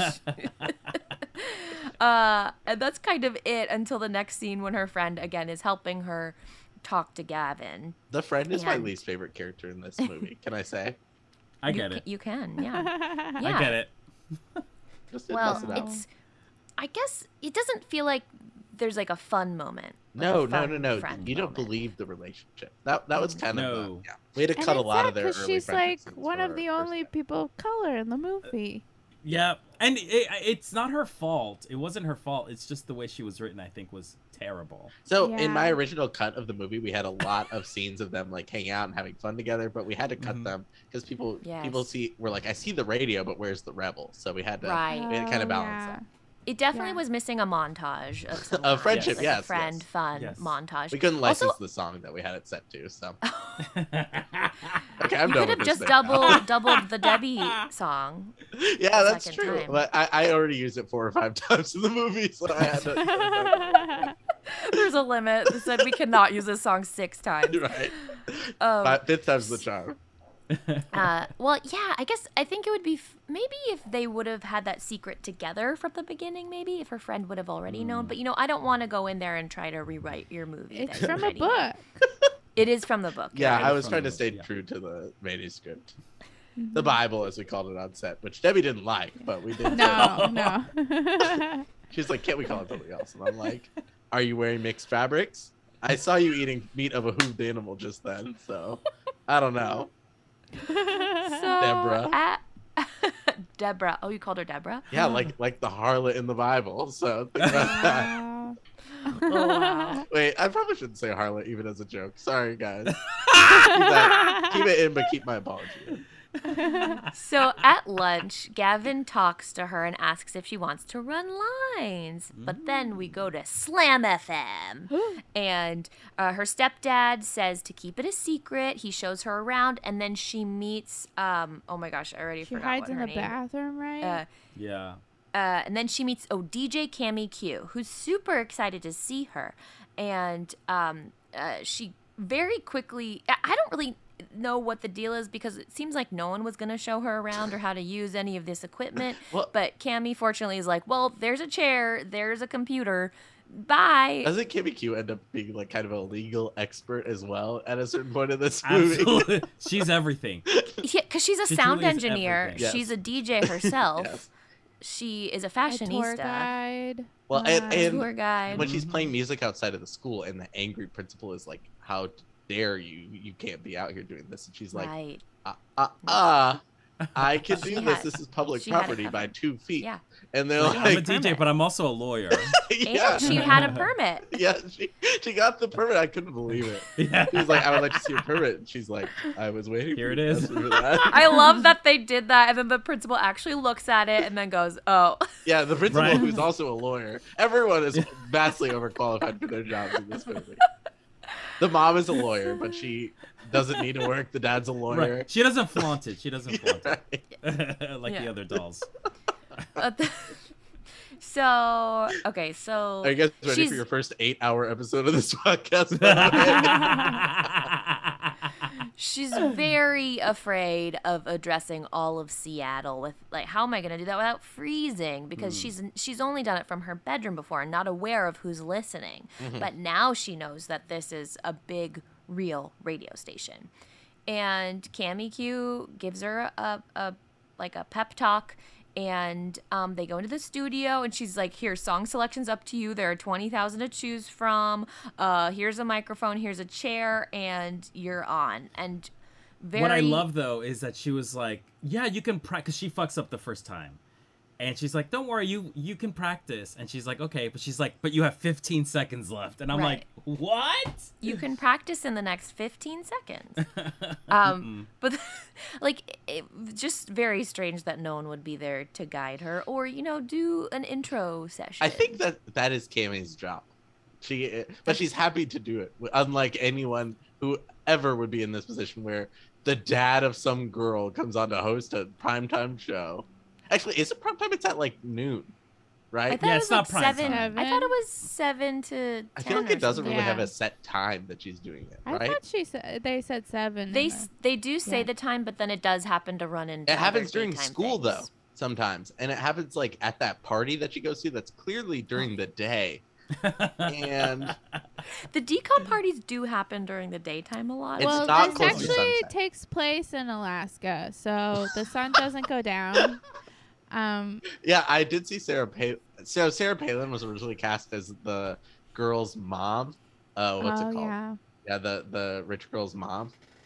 Uh, and that's kind of it until the next scene when her friend again is helping her talk to Gavin. The friend is my And- least favorite character in this movie. Can I say? I You get ca- it. You can, yeah. I Yeah. get it. Just to Well, bust it out. it's. I guess it doesn't feel like there's like a fun moment. like a No, no, fun no, no. friend You don't moment. believe the relationship. That that was kind of No. the, yeah. We had to And cut a it's lot sad of their 'cause early she's friendship like scenes one for of the our only first people of color in the movie. Yeah, and it, it's not her fault. It wasn't her fault. It's just the way she was written. I think was terrible. So in my Yeah. original cut of the movie, we had a lot of scenes of them like hanging out and having fun together, but we had to cut Mhm. them because people Yes. people see we're like, I see the radio, but where's the rebel? So we had to Right. we had to kind Oh, of balance yeah. that. It definitely Yeah. was missing a montage of some A kind, friendship, like yes, a friend yes. fun Yes. montage. We couldn't license Also- the song that we had it set to, so. Okay, Okay, I'm You done could have with just this doubled doubled the Debbie song. Yeah, the that's second true. time. But I, I already used it four or five times in the movie, so I had to. There's a limit. They said we cannot use this song six times. Right. Um, Five, fifth time's the charm. Uh, well, yeah, I guess I think it would be f- maybe if they would have had that secret together from the beginning, maybe if her friend would have already known. But you know, I don't want to go in there and try to rewrite your movie. It's that you from a already know. book. It is from the book. Yeah, right? I was From trying the to stay book, yeah. true to the manuscript. The Bible, as we called it on set, which Debbie didn't like, but we did. No, no. She's like, can't we call it something else? And I'm like, are you wearing mixed fabrics? I saw you eating meat of a hooved animal just then, so I don't know. So, Deborah. at- Deborah. Oh, you called her Deborah? Yeah, like like the harlot in the Bible. So think about that. Wow. Oh, wow. Wait, I probably shouldn't say harlot even as a joke. Sorry, guys. keep, that, keep it in, but keep my apology in. So at lunch, Gavin talks to her and asks if she wants to run lines. But then we go to Slam F M. And uh, her stepdad says to keep it a secret. He shows her around, and then she meets, um, oh my gosh, I already She forgot hides what in her the name. bathroom, right? Uh, yeah. uh, and then she meets oh D J Cammy Q, who's super excited to see her, and um, uh, she very quickly. I I don't really know what the deal is because it seems like no one was going to show her around or how to use any of this equipment. Well- but Cammy fortunately is like, well, there's a chair, there's a computer, bye. Doesn't Kimmy Q end up being like kind of a legal expert as well at a certain point in this movie? Absolutely. She's everything. Yeah, because she's a She sound truly is engineer. everything. Yes. She's a D J herself. Yes. She is a A fashionista. tour guide. Well, and, Uh, and tour guide. when she's playing music outside of the school, and the angry principal is like, "How dare you? You can't be out here doing this." And she's like, right. "Uh, uh, uh I can do She this. had- This is public she had it property by covered. two feet." Yeah. And they're I'm a like, D J, permit. but I'm also a lawyer. "Yeah, And she had a permit. yeah." She she got the permit. I couldn't believe it. Yeah. She was like, "I would like to see your permit." And she's like, "I was waiting." Here for it you is. for that." I love that they did that, and then the principal actually looks at it and then goes, "Oh, Yeah, the principal, Right. who's also a lawyer. Everyone is vastly overqualified for their jobs in this movie. The mom is a lawyer, but she doesn't need to work. The dad's a lawyer. Right. She doesn't flaunt it. She doesn't flaunt Right. it. Like the Yeah. other dolls. Uh, th- so okay, so Are you guys ready she's- for your first eight-hour episode of this podcast? by the way? she's very afraid of addressing all of Seattle with like, how am I going to do that without freezing? Because Mm. she's she's only done it from her bedroom before and not aware of who's listening. Mm-hmm. But now she knows that this is a big, real radio station. And Cammy Q gives her a, a like a pep talk. And um, they go into the studio, and she's like, "Here, song selection's up to you. There are twenty thousand to choose from. Uh, here's a microphone, here's a chair, and you're on." And very What I love though is that she was like, "Yeah, you can practice." She fucks up the first time, and she's like, "Don't worry, you you can practice." And she's like, "Okay," but she's like, "But you have fifteen seconds left," and I'm Right. like, "What?" you can practice in the next fifteen seconds. Um, but like, it, just very strange that no one would be there to guide her, or you know, do an intro session. I think that that is Cammy's job. She, but she's happy to do it. Unlike anyone who ever would be in this position, where the dad of some girl comes on to host a primetime show. Actually, is it primetime? It's at like noon, I right? thought Yeah, it it's was not like prime seven. time. I thought it was seven to ten. I feel like or it doesn't something. really have Yeah. a set time that she's doing it, I right? thought she said they said seven. in They the- s- they do say Yeah. the time, but then it does happen to run into. It other happens during daytime school though, things. sometimes, and it happens like at that party that she goes to. That's clearly during the day, and The decom parties do happen during the daytime a lot. It's well, not this close to actually sunset. takes place in Alaska, so the sun doesn't go down. Um, yeah, I did see Sarah Palin. So Sarah Palin was originally cast as the girl's mom. Uh, what's oh it called? yeah, Yeah, the the rich girl's mom.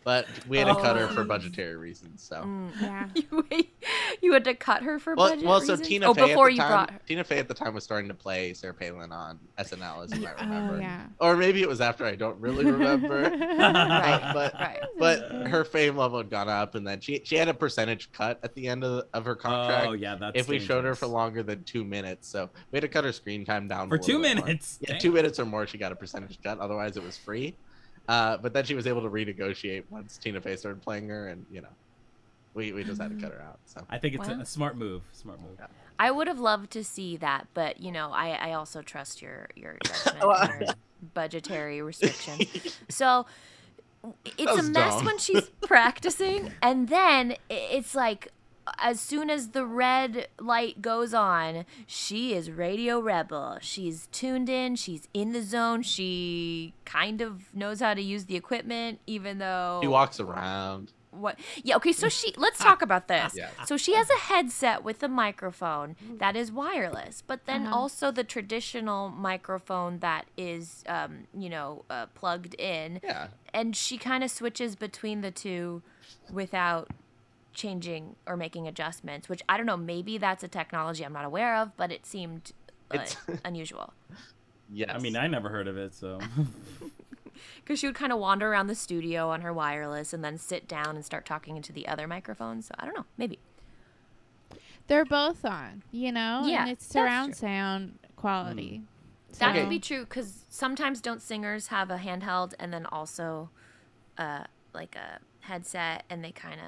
But we had to cut her for Oh. budgetary reasons. So. Mm. Yeah. you, wait, you had to cut her for Well, budget well, so reasons? Tina oh, Fey before at the you time, brought her. Tina Fey at the time was starting to play Sarah Palin on S N L, as you might remember. Oh, yeah. Or maybe it was after. I don't really remember. Right, but right. but her fame level had gone up, and then she she had a percentage cut at the end of, of her contract. Oh yeah, that's if we showed her dangerous. for longer than two minutes, so we had to cut her screen time down for a little two bit more. minutes. Yeah, Dang. two minutes or more, she got a percentage cut. Otherwise, it was free. Uh, but then she was able to renegotiate once Tina Fey started playing her, and you know, we we just had to cut her out. So I think it's Wow. a, a smart move. Smart move. Yeah. I would have loved to see that, but you know, I, I also trust your your judgment, Well, and your budgetary restrictions. So it's a was mess dumb. when she's practicing, and then i- it's like as soon as the red light goes on, she is Radio Rebel. She's tuned in. She's in the zone. She kind of knows how to use the equipment, even though she walks around. what yeah okay so she let's talk about this. Yeah. So she has a headset with a microphone that is wireless, but then Uh-huh. also the traditional microphone that is um you know uh, plugged in, Yeah. and she kind of switches between the two without changing or making adjustments, which I don't know, maybe that's a technology I'm not aware of, but it seemed uh, It's- unusual Yes. I mean, I never heard of it, so because she would kind of wander around the studio on her wireless and then sit down and start talking into the other microphone. So I don't know, maybe. They're both on, you know? Yeah, And it's that's surround true. sound quality. That Okay. could be true because sometimes don't singers have a handheld and then also uh, like a headset, and they kind of,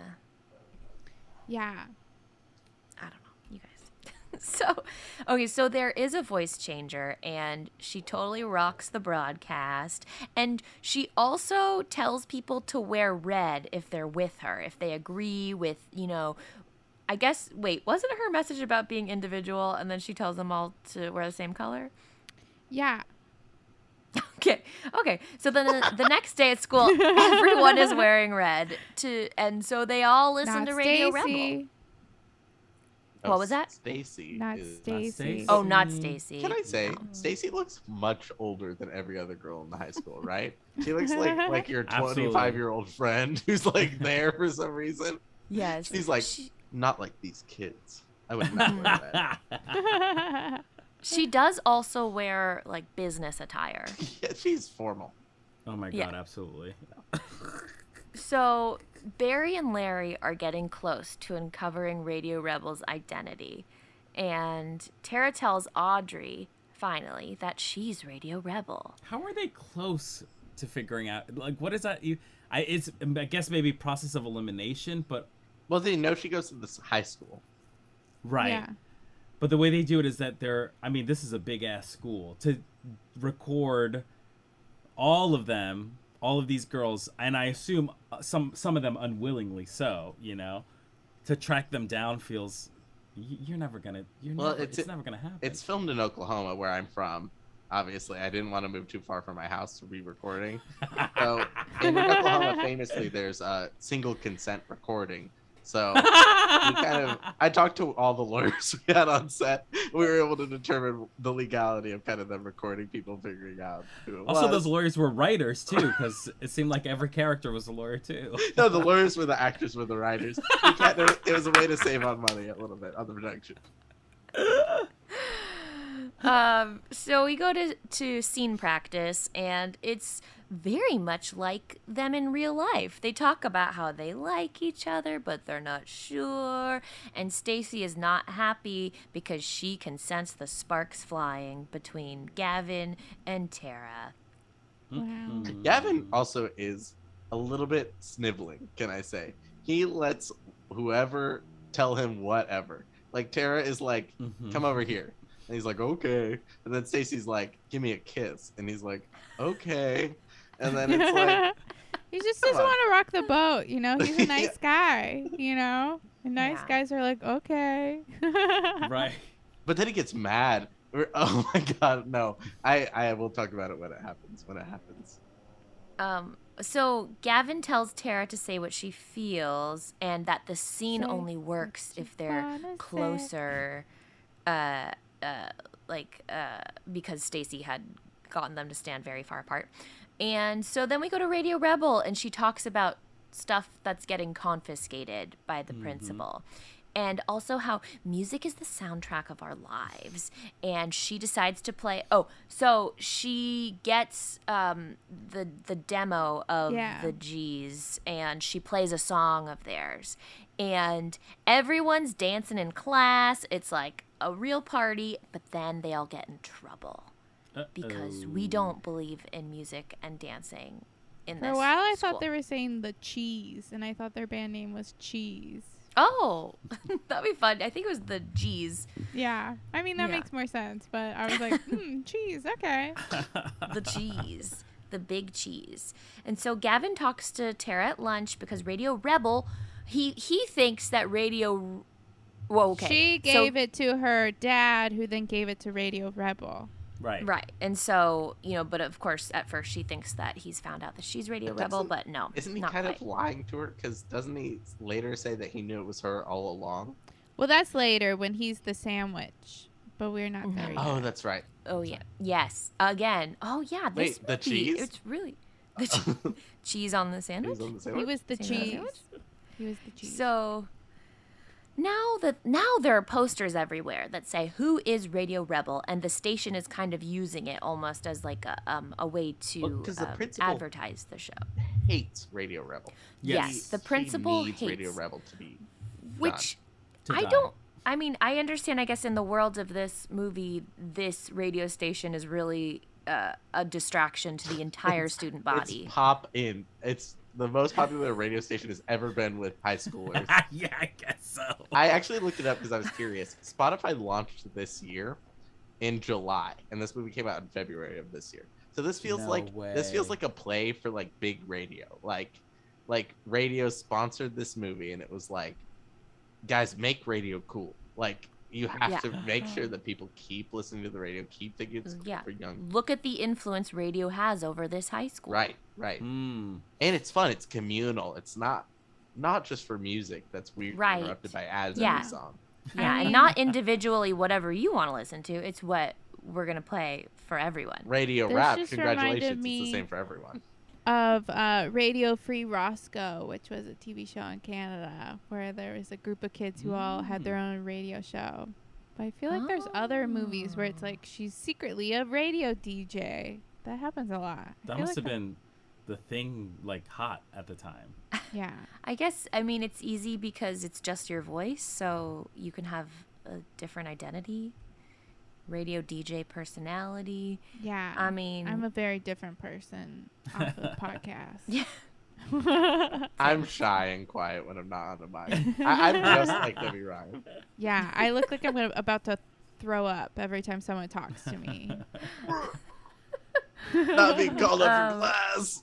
Yeah. I don't know, you guys. so, okay, so there is a voice changer, and she totally rocks the broadcast. And she also tells people to wear red if they're with her, if they agree with, you know, I guess, wait, wasn't her message about being individual, and then she tells them all to wear the same color? Yeah. Okay. Okay. So then the, the next day at school, everyone is wearing red to, and so they all listen Not to Radio Stacy. Rebel. What was that? Stacy. Not is- Stacy. Stacey. Oh, not Mm. Stacy. Can I say, No. Stacy looks much older than every other girl in the high school, right? She looks like like your Absolutely. twenty-five year old friend who's like there for some reason. Yes. She's like, She, not like these kids. I would not wear that. she does also wear like business attire. Yeah, she's formal. oh my god, Yeah. absolutely. So Barry and Larry are getting close to uncovering Radio Rebel's identity. And Tara tells Audrey, finally, that she's Radio Rebel. How are they close to figuring out? Like, what is that? You, I it's I guess maybe process of elimination, but Well, they know she goes to this high school. right. Yeah. But the way they do it is that they're. I mean, this is a big ass school to record all of them, all of these girls, and I assume some some of them unwillingly. So you know, to track them down feels. y- You're never gonna. You're Well, never, it's- it's, never gonna happen. It's filmed in Oklahoma, where I'm from. Obviously, I didn't want to move too far from my house to be recording. So in Oklahoma, famously, there's a single consent recording. So we kind of, I talked to all the lawyers we had on set. We were able to determine the legality of kind of them recording people, figuring out who it Also, was. those lawyers were writers too, because it seemed like every character was a lawyer too. No, the lawyers were the actors, were the writers. We can't, there, it was a way to save on money a little bit on the production. um, so we go to, to scene practice, and it's very much like them in real life. They talk about how they like each other, but they're not sure. And Stacy is not happy because she can sense the sparks flying between Gavin and Tara. Wow. Mm. Gavin also is a little bit sniveling, can I say? He lets whoever tell him whatever. Like Tara is like, Mhm. "Come over here," and he's like, "Okay," and then Stacy's like, "Give me a kiss," and he's like, "Okay," and then it's like, he just Come doesn't on. want to rock the boat, you know? He's a nice Yeah. guy, you know? And nice Yeah. guys are like, okay. Right. but then he gets mad. We're- Oh my god, no! I I will talk about it when it happens. When it happens. Um, so Gavin tells Tara to say what she feels, and that the scene Say only works what you if they're wanna say. closer, uh, uh, like, uh, because Stacy had gotten them to stand very far apart. And so then we go to Radio Rebel, and she talks about stuff that's getting confiscated by the Mhm. principal. And also how music is the soundtrack of our lives. And she decides to play. Oh, so she gets um, the the demo of Yeah. the G's, and she plays a song of theirs. And everyone's dancing in class. It's like a real party, but then they all get in trouble because we Uh-oh. don't believe in music and dancing in For this a while, I school. thought they were saying the Cheese, and I thought their band name was Cheese. Oh, that'd be fun. I think it was the G's. Yeah, I mean that Yeah. makes more sense. But I was like, hmm, cheese, okay. The cheese, the big cheese. And so Gavin talks to Tara at lunch because Radio Rebel, he he thinks that Radio. Whoa, okay. She So- gave it to her dad, who then gave it to Radio Rebel. Right. Right. And so, you know, but of course, at first she thinks that he's found out that she's Radio But Rebel, doesn't- but no. Isn't he not kind quite. of lying to her? Because doesn't he later say that he knew it was her all along? Well, that's later when he's the sandwich, but we're not Mhm. there yet. Oh, that's right. Oh, yeah. Yes. Again. Oh, yeah. This Wait, the movie, cheese? It's really. The che- cheese on the sandwich? He's on the He sandwich? was the Sandwich? cheese. He was the cheese. So now that now there are posters everywhere that say who is Radio Rebel, and the station is kind of using it almost as like a um a way Well, to 'cause the um, principal- advertise the show. Hates Radio Rebel. Yes, Yes. the He principal needs hates Radio Rebel to be which To I die. don't. I mean, I understand. I guess in the world of this movie, this radio station is really uh, a distraction to the entire student body. It's pop in. It's the most popular radio station has ever been with high schoolers. Yeah, I guess so. I actually looked it up because I was curious. Spotify launched this year in July, and this movie came out in February of this year. So this feels No like this feels way. like a play for like big radio. Like like radio sponsored this movie, and it was like, guys, make radio cool. Like you have Yeah. to make sure that people keep listening to the radio, keep thinking it's cool Yeah. for young. Look at the influence radio has over this high school. Right, right. Mm. And it's fun. It's communal. It's not not just for music that's weird Right. interrupted by ads Yeah. every song. Yeah, I and mean- not individually whatever you want to listen to. It's what we're gonna play for everyone. Radio This rap, just reminded congratulations. It's me- the same for everyone. Of uh, Radio Free Roscoe, which was a T V show in Canada, where there was a group of kids who all had their own radio show. But I feel like there's other movies where it's like she's secretly a radio D J. That happens a lot. I That feel must like have been the thing, like, hot at the time. Yeah. I guess I mean it's easy because it's just your voice, so you can have a different identity. Radio D J personality. Yeah. I mean, I'm a very different person off of podcasts. yeah. I'm shy and quiet when I'm not on the mic. I, I'm just like Debbie Ryan. Yeah, I look like I'm gonna, about to throw up every time someone talks to me. Not being called up for Um, class.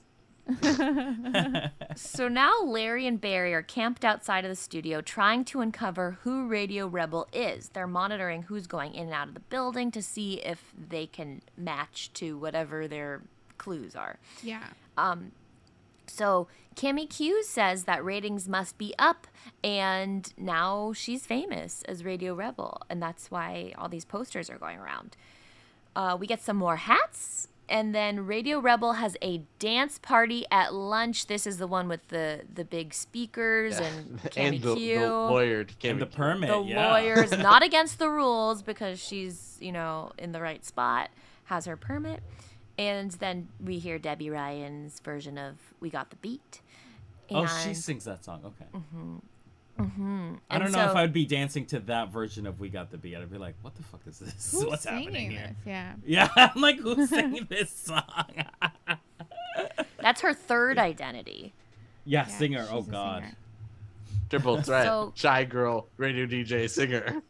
So now Larry and Barry are camped outside of the studio trying to uncover who Radio Rebel is. They're monitoring who's going in and out of the building to see if they can match to whatever their clues are. Yeah. Um, so Kimmy Q says that ratings must be up, and now she's famous as Radio Rebel, and that's why all these posters are going around. Uh, we get some more hats, and then Radio Rebel has a dance party at lunch. This is the one with the the big speakers and Kimmy and the, Q. the lawyer to And the Kimmy Q. permit, The yeah. lawyer's not against the rules because she's, you know, in the right spot, has her permit. And then we hear Debbie Ryan's version of We Got the Beat. Oh, she And- sings that song. Okay. Mhm. I don't And know if so- I would be dancing to that version of We Got the Beat. I'd be like, what the fuck is this? Who's What's singing happening here? this? Yeah. Yeah, I'm like, who's singing this song? That's her third identity. yeah, Yeah, singer. Oh, she's a God. singer. Triple threat. So- Shy girl, radio D J, singer.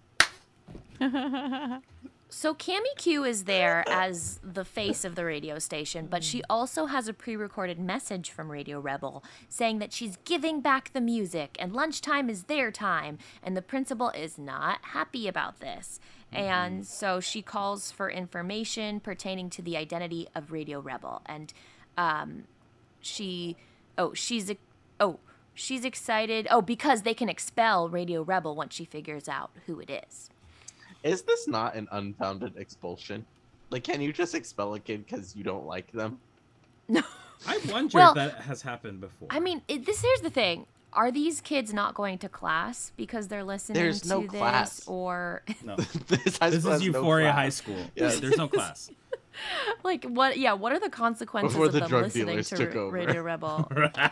So Cammy Q is there as the face of the radio station, but she also has a pre-recorded message from Radio Rebel saying that she's giving back the music and lunchtime is their time, and the principal is not happy about this. And so she calls for information pertaining to the identity of Radio Rebel, and um, she, oh, she's, ex- oh, she's excited, oh, because they can expel Radio Rebel once she figures out who it is. Is this not an unfounded expulsion? Like, can you just expel a kid because you don't like them? No. I wonder Well, if that has happened before. I mean, it, this here's the thing. Are these kids not going to class because they're listening There's to no this class. or no. this high This school is has no Euphoria class. High School. Yeah. Yeah, there's no class. like what yeah, what are the consequences Before of the them drug listening dealers to took R- over. Radio Rebel?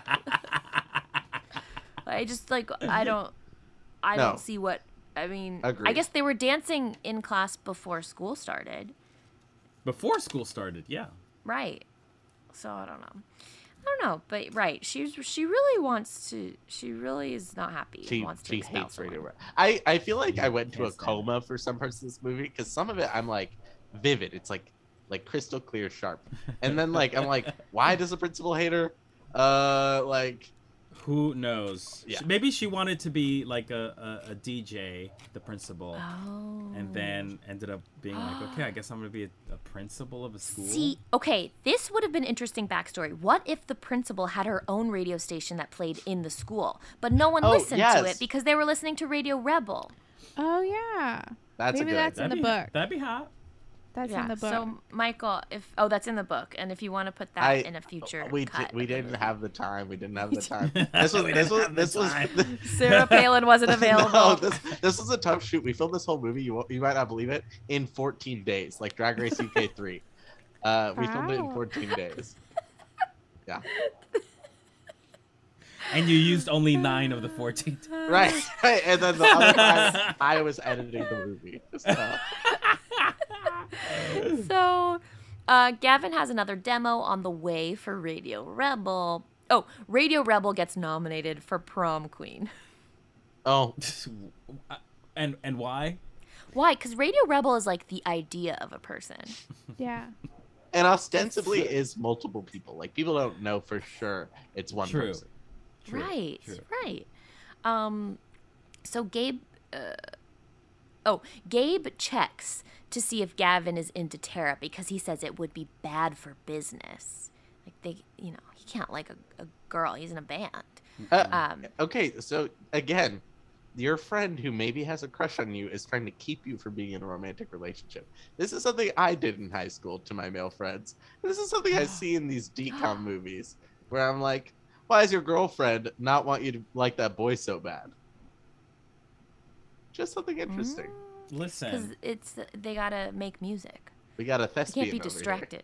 I just like I don't I No. don't see what I mean, I Agreed. guess they were dancing in class before school started. Before school started, yeah. Right. So I don't know. I don't know, but right, she's she really wants to. She really is not happy. She, wants to she expel hates someone. Radio Rebel. I, I feel like I went to a Can't stand it. coma for some parts of this movie because some of it I'm like vivid. It's like like crystal clear, sharp. And then like I'm like, why does the principal hate her? Uh, like Who knows? Yeah. She- Maybe she wanted to be like a, a, a D J, the principal, Oh. and then ended up being like, okay, I guess I'm gonna be a, a principal of a school. See, okay, this would have been interesting backstory. What if the principal had her own radio station that played in the school, but no one Oh, listened to yes. it because they were listening to Radio Rebel? Oh yeah, that's Maybe a good that's idea. in the be, book. That'd be hot. that's yeah. in the book. So Michael, if oh, that's in the book, and if you want to put that I- in a future we cut, di- we of the didn't movie. have the time. We didn't have the time. This was We this didn't was have the this was time. Sarah Palin wasn't available. no, this this was a tough shoot. We filmed this whole movie. You won't- you might not believe it in fourteen days, like Drag Race U K three. Uh, we filmed it in Wow. fourteen days. Yeah. And you used only nine of the fourteen. Right. Right. And then the other time, I was editing the movie. So, So, uh, Gavin has another demo on the way for Radio Rebel. Oh, Radio Rebel gets nominated for Prom Queen. oh, and and why? Why? Because Radio Rebel is like the idea of a person. yeah. and ostensibly is multiple people. Like people don't know for sure it's one True. person. True, right, true. right. Um, so Gabe, uh, oh, Gabe checks to see if Gavin is into Tara because he says it would be bad for business. Like they, you know, he can't like a, a girl. He's in a band. Uh, Um, okay, so again, your friend who maybe has a crush on you is trying to keep you from being in a romantic relationship. This is something I did in high school to my male friends. This is something I see in these D COM movies where I'm like, why does your girlfriend not want you to like that boy so bad? Just something interesting. because Listen. it's they gotta make music. We got a You thespian can't be over here. distracted.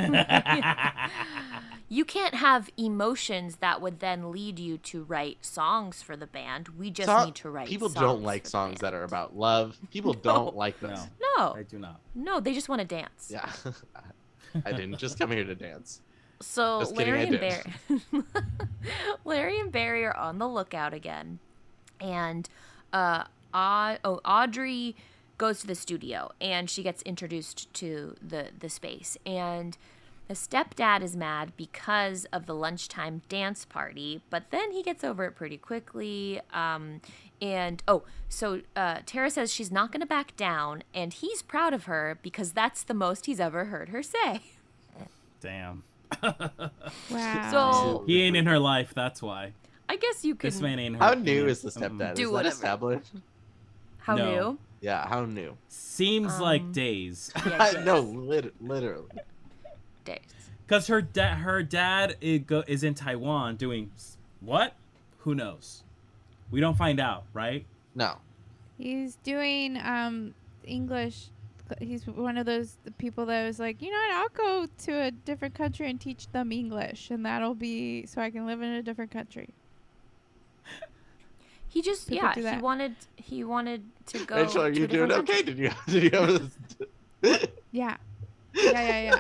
You can't have emotions that would then lead you to write songs for the band. We just So- need to write People songs don't like for the songs that band. are about love. People don't like No, those. No, I do not. no, they just want to dance. Yeah. I didn't just come here to dance. So Just kidding, Larry I and did. Barry, Larry and Barry are on the lookout again, and uh, Au- oh, Audrey goes to the studio and she gets introduced to the the space, and the stepdad is mad because of the lunchtime dance party, but then he gets over it pretty quickly. Um, and oh, so uh, Tara says she's not going to back down, and he's proud of her because that's the most he's ever heard her say. Damn. Wow. So He ain't in her life, that's why. I guess you could. This man ain't her. How new ain't- is the Mm-mm. stepdad? Do is whatever. that established? How No. new? Yeah, how new? Seems Um, like days. Yeah, days. no, lit- literally. Days. Because her dad, her dad is, go- is in Taiwan doing s- what? Who knows? We don't find out, right? No. He's doing um English. He's one of those people that was like, you know what? I'll go to a different country and teach them English, and that'll be so I can live in a different country. He just People yeah. do He that. wanted he wanted to go. Rachel, are to you a doing different okay? country. Did you did you have a... Yeah, yeah, yeah, yeah.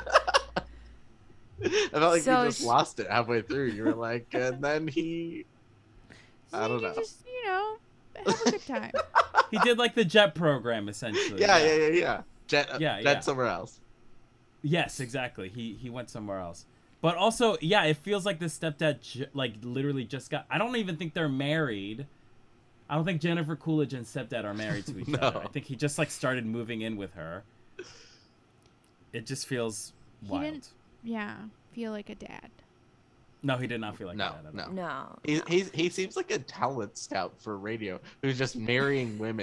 I felt like So you just sh- lost it halfway through. You were like, and then he. I So don't you know. Just you know, have a good time. He did like the jet program essentially. Yeah, yeah, yeah, yeah. Jet, uh, Yeah, jet yeah. somewhere else. Yes, exactly. He he went somewhere else. But also, yeah, it feels like this stepdad j- like literally just got. I don't even think they're married. I don't think Jennifer Coolidge and stepdad are married to each No. other. I think he just like started moving in with her. It just feels He wild. didn't- Yeah, feel like a dad. No, he did not feel like No, that. At no. all. No. He, he's he seems like a talent scout for radio who's just marrying women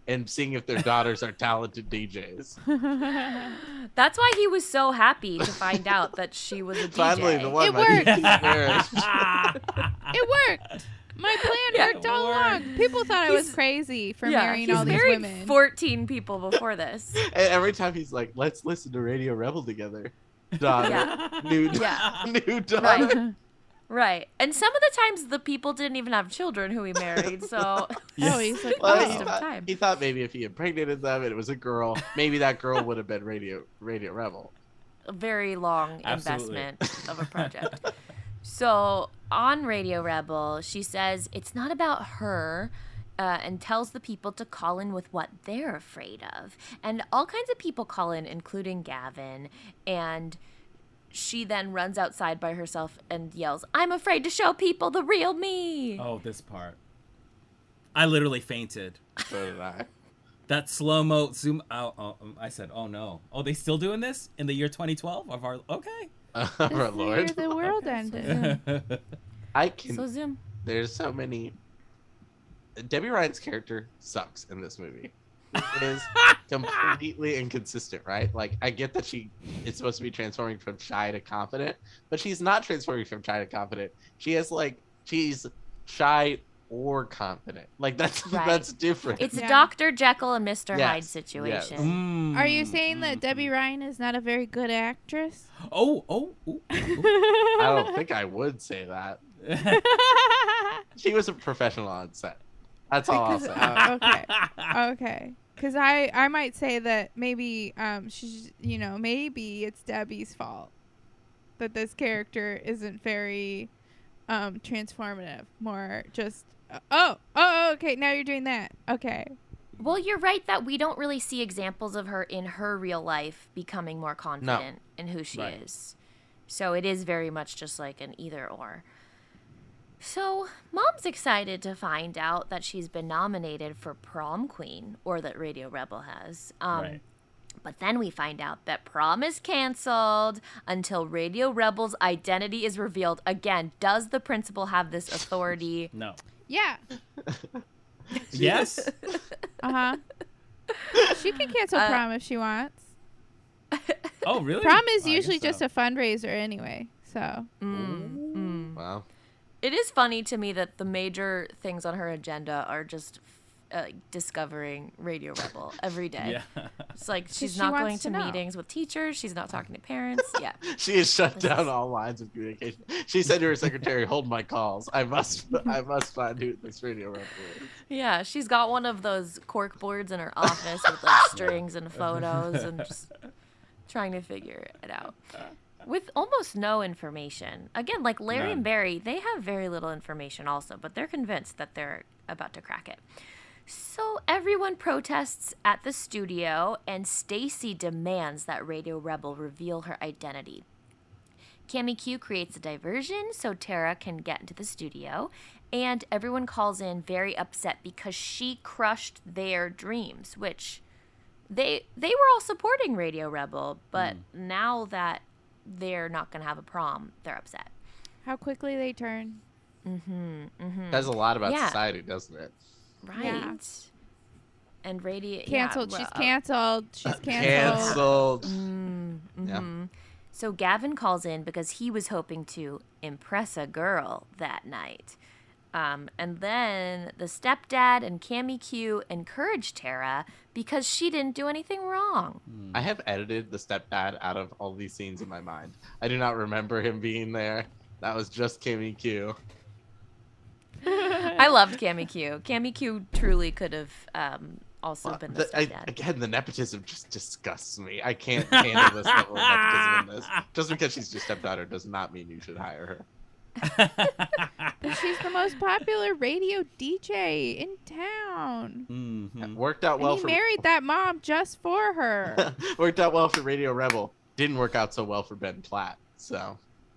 and seeing if their daughters are talented D Js. That's why he was so happy to find out that she was a D J. Finally, the one It might be worked. marriage. It worked. My plan Yeah, worked all Lord. along. People thought I was He's- crazy for yeah, marrying he's all these married women. fourteen people before this. And every time he's like, "Let's listen to Radio Rebel together." Daughter, Yeah. new, Yeah. new daughter. Right. Right. And some of the times the people didn't even have children who he married, so Yes. Oh, he's like, Well, Waste he, oh. of thought, time. he thought maybe if he impregnated them and it was a girl, maybe that girl would have been Radio Radio Rebel. a very long Absolutely. investment of a project. So on Radio Rebel, she says it's not about her. Uh, and tells the people to call in with what they're afraid of. And all kinds of people call in, including Gavin. And she then runs outside by herself and yells, "I'm afraid to show people the real me." Oh, this part. I literally fainted. So did I. That slow mo zoom out. Oh, um, I said, "Oh no! Oh, they still doing this in the year twenty twelve of our okay." Our This is the Lord. year the world ended. I can. So Zoom. There's so many. Debbie Ryan's character sucks in this movie. It is completely inconsistent, right? Like, I get that she is supposed to be transforming from shy to confident, but she's not transforming from shy to confident. She has like she's shy or confident. Like that's Right. that's different. It's Yeah. a Doctor Jekyll and Mister Yes, Hyde situation. Mm, Are you saying that mm, Debbie mm. Ryan is not a very good actress? Oh, oh, ooh, ooh. I don't think I would say that. She was a professional on set. That's all I'll Because- say. uh, okay, okay. Because I, I might say that maybe um she's you know maybe it's Debbie's fault that this character isn't very um transformative. More just uh, oh oh okay now you're doing that okay. Well, you're right that we don't really see examples of her in her real life becoming more confident in who she Right. is. So it is very much just like an either or. So, Mom's excited to find out that she's been nominated for prom queen, or that Radio Rebel has. Um, Right. But then we find out that prom is canceled until Radio Rebel's identity is revealed. Again, does the principal have this authority? No. Yeah. Yes. Uh huh. She can cancel Uh, prom if she wants. Oh, really? Prom is Oh, I usually guess just so. a fundraiser anyway. So Mm, mm. Wow. It is funny to me that the major things on her agenda are just uh, discovering Radio Rebel every day. Yeah. It's like she's she not wants going to to know. meetings with teachers. She's not talking to parents. Yeah. She has shut This down is- all lines of communication. She said to her secretary, "Hold my calls. I must, I must find who this Radio Rebel is." Yeah. She's got one of those cork boards in her office with like strings and photos and just trying to figure it out. With almost no information. Again, like Larry None. and Barry, they have very little information also, but they're convinced that they're about to crack it. So everyone protests at the studio, and Stacy demands that Radio Rebel reveal her identity. Cammy Q creates a diversion so Tara can get into the studio, and everyone calls in very upset because she crushed their dreams, which they they were all supporting Radio Rebel, but now that they're not going to have a prom, they're upset. how quickly they turn. Mm-hmm. Mm-hmm. Says a lot about Yeah. society, doesn't it? Right. Yeah. And radio Canceled. Yeah, She's well, canceled. She's canceled. Cancelled. Mm, Yeah. mhm. So Gavin calls in because he was hoping to impress a girl that night. Um, and then the stepdad and Cammy Q encouraged Tara because she didn't do anything wrong. I have edited the stepdad out of all these scenes in my mind. I do not remember him being there. That was just Kimmy Q. I loved Cammy Q. Cammy Q truly could have um, also been the The- I- stepdad. again, the nepotism just disgusts me. I can't handle this level of nepotism in this. Just because she's your stepdaughter does not mean you should hire her. But she's the most popular radio D J in town. Mhm. Worked out well and he for married that mom just for her. worked out well for Radio Rebel. Didn't work out so well for Ben Platt. So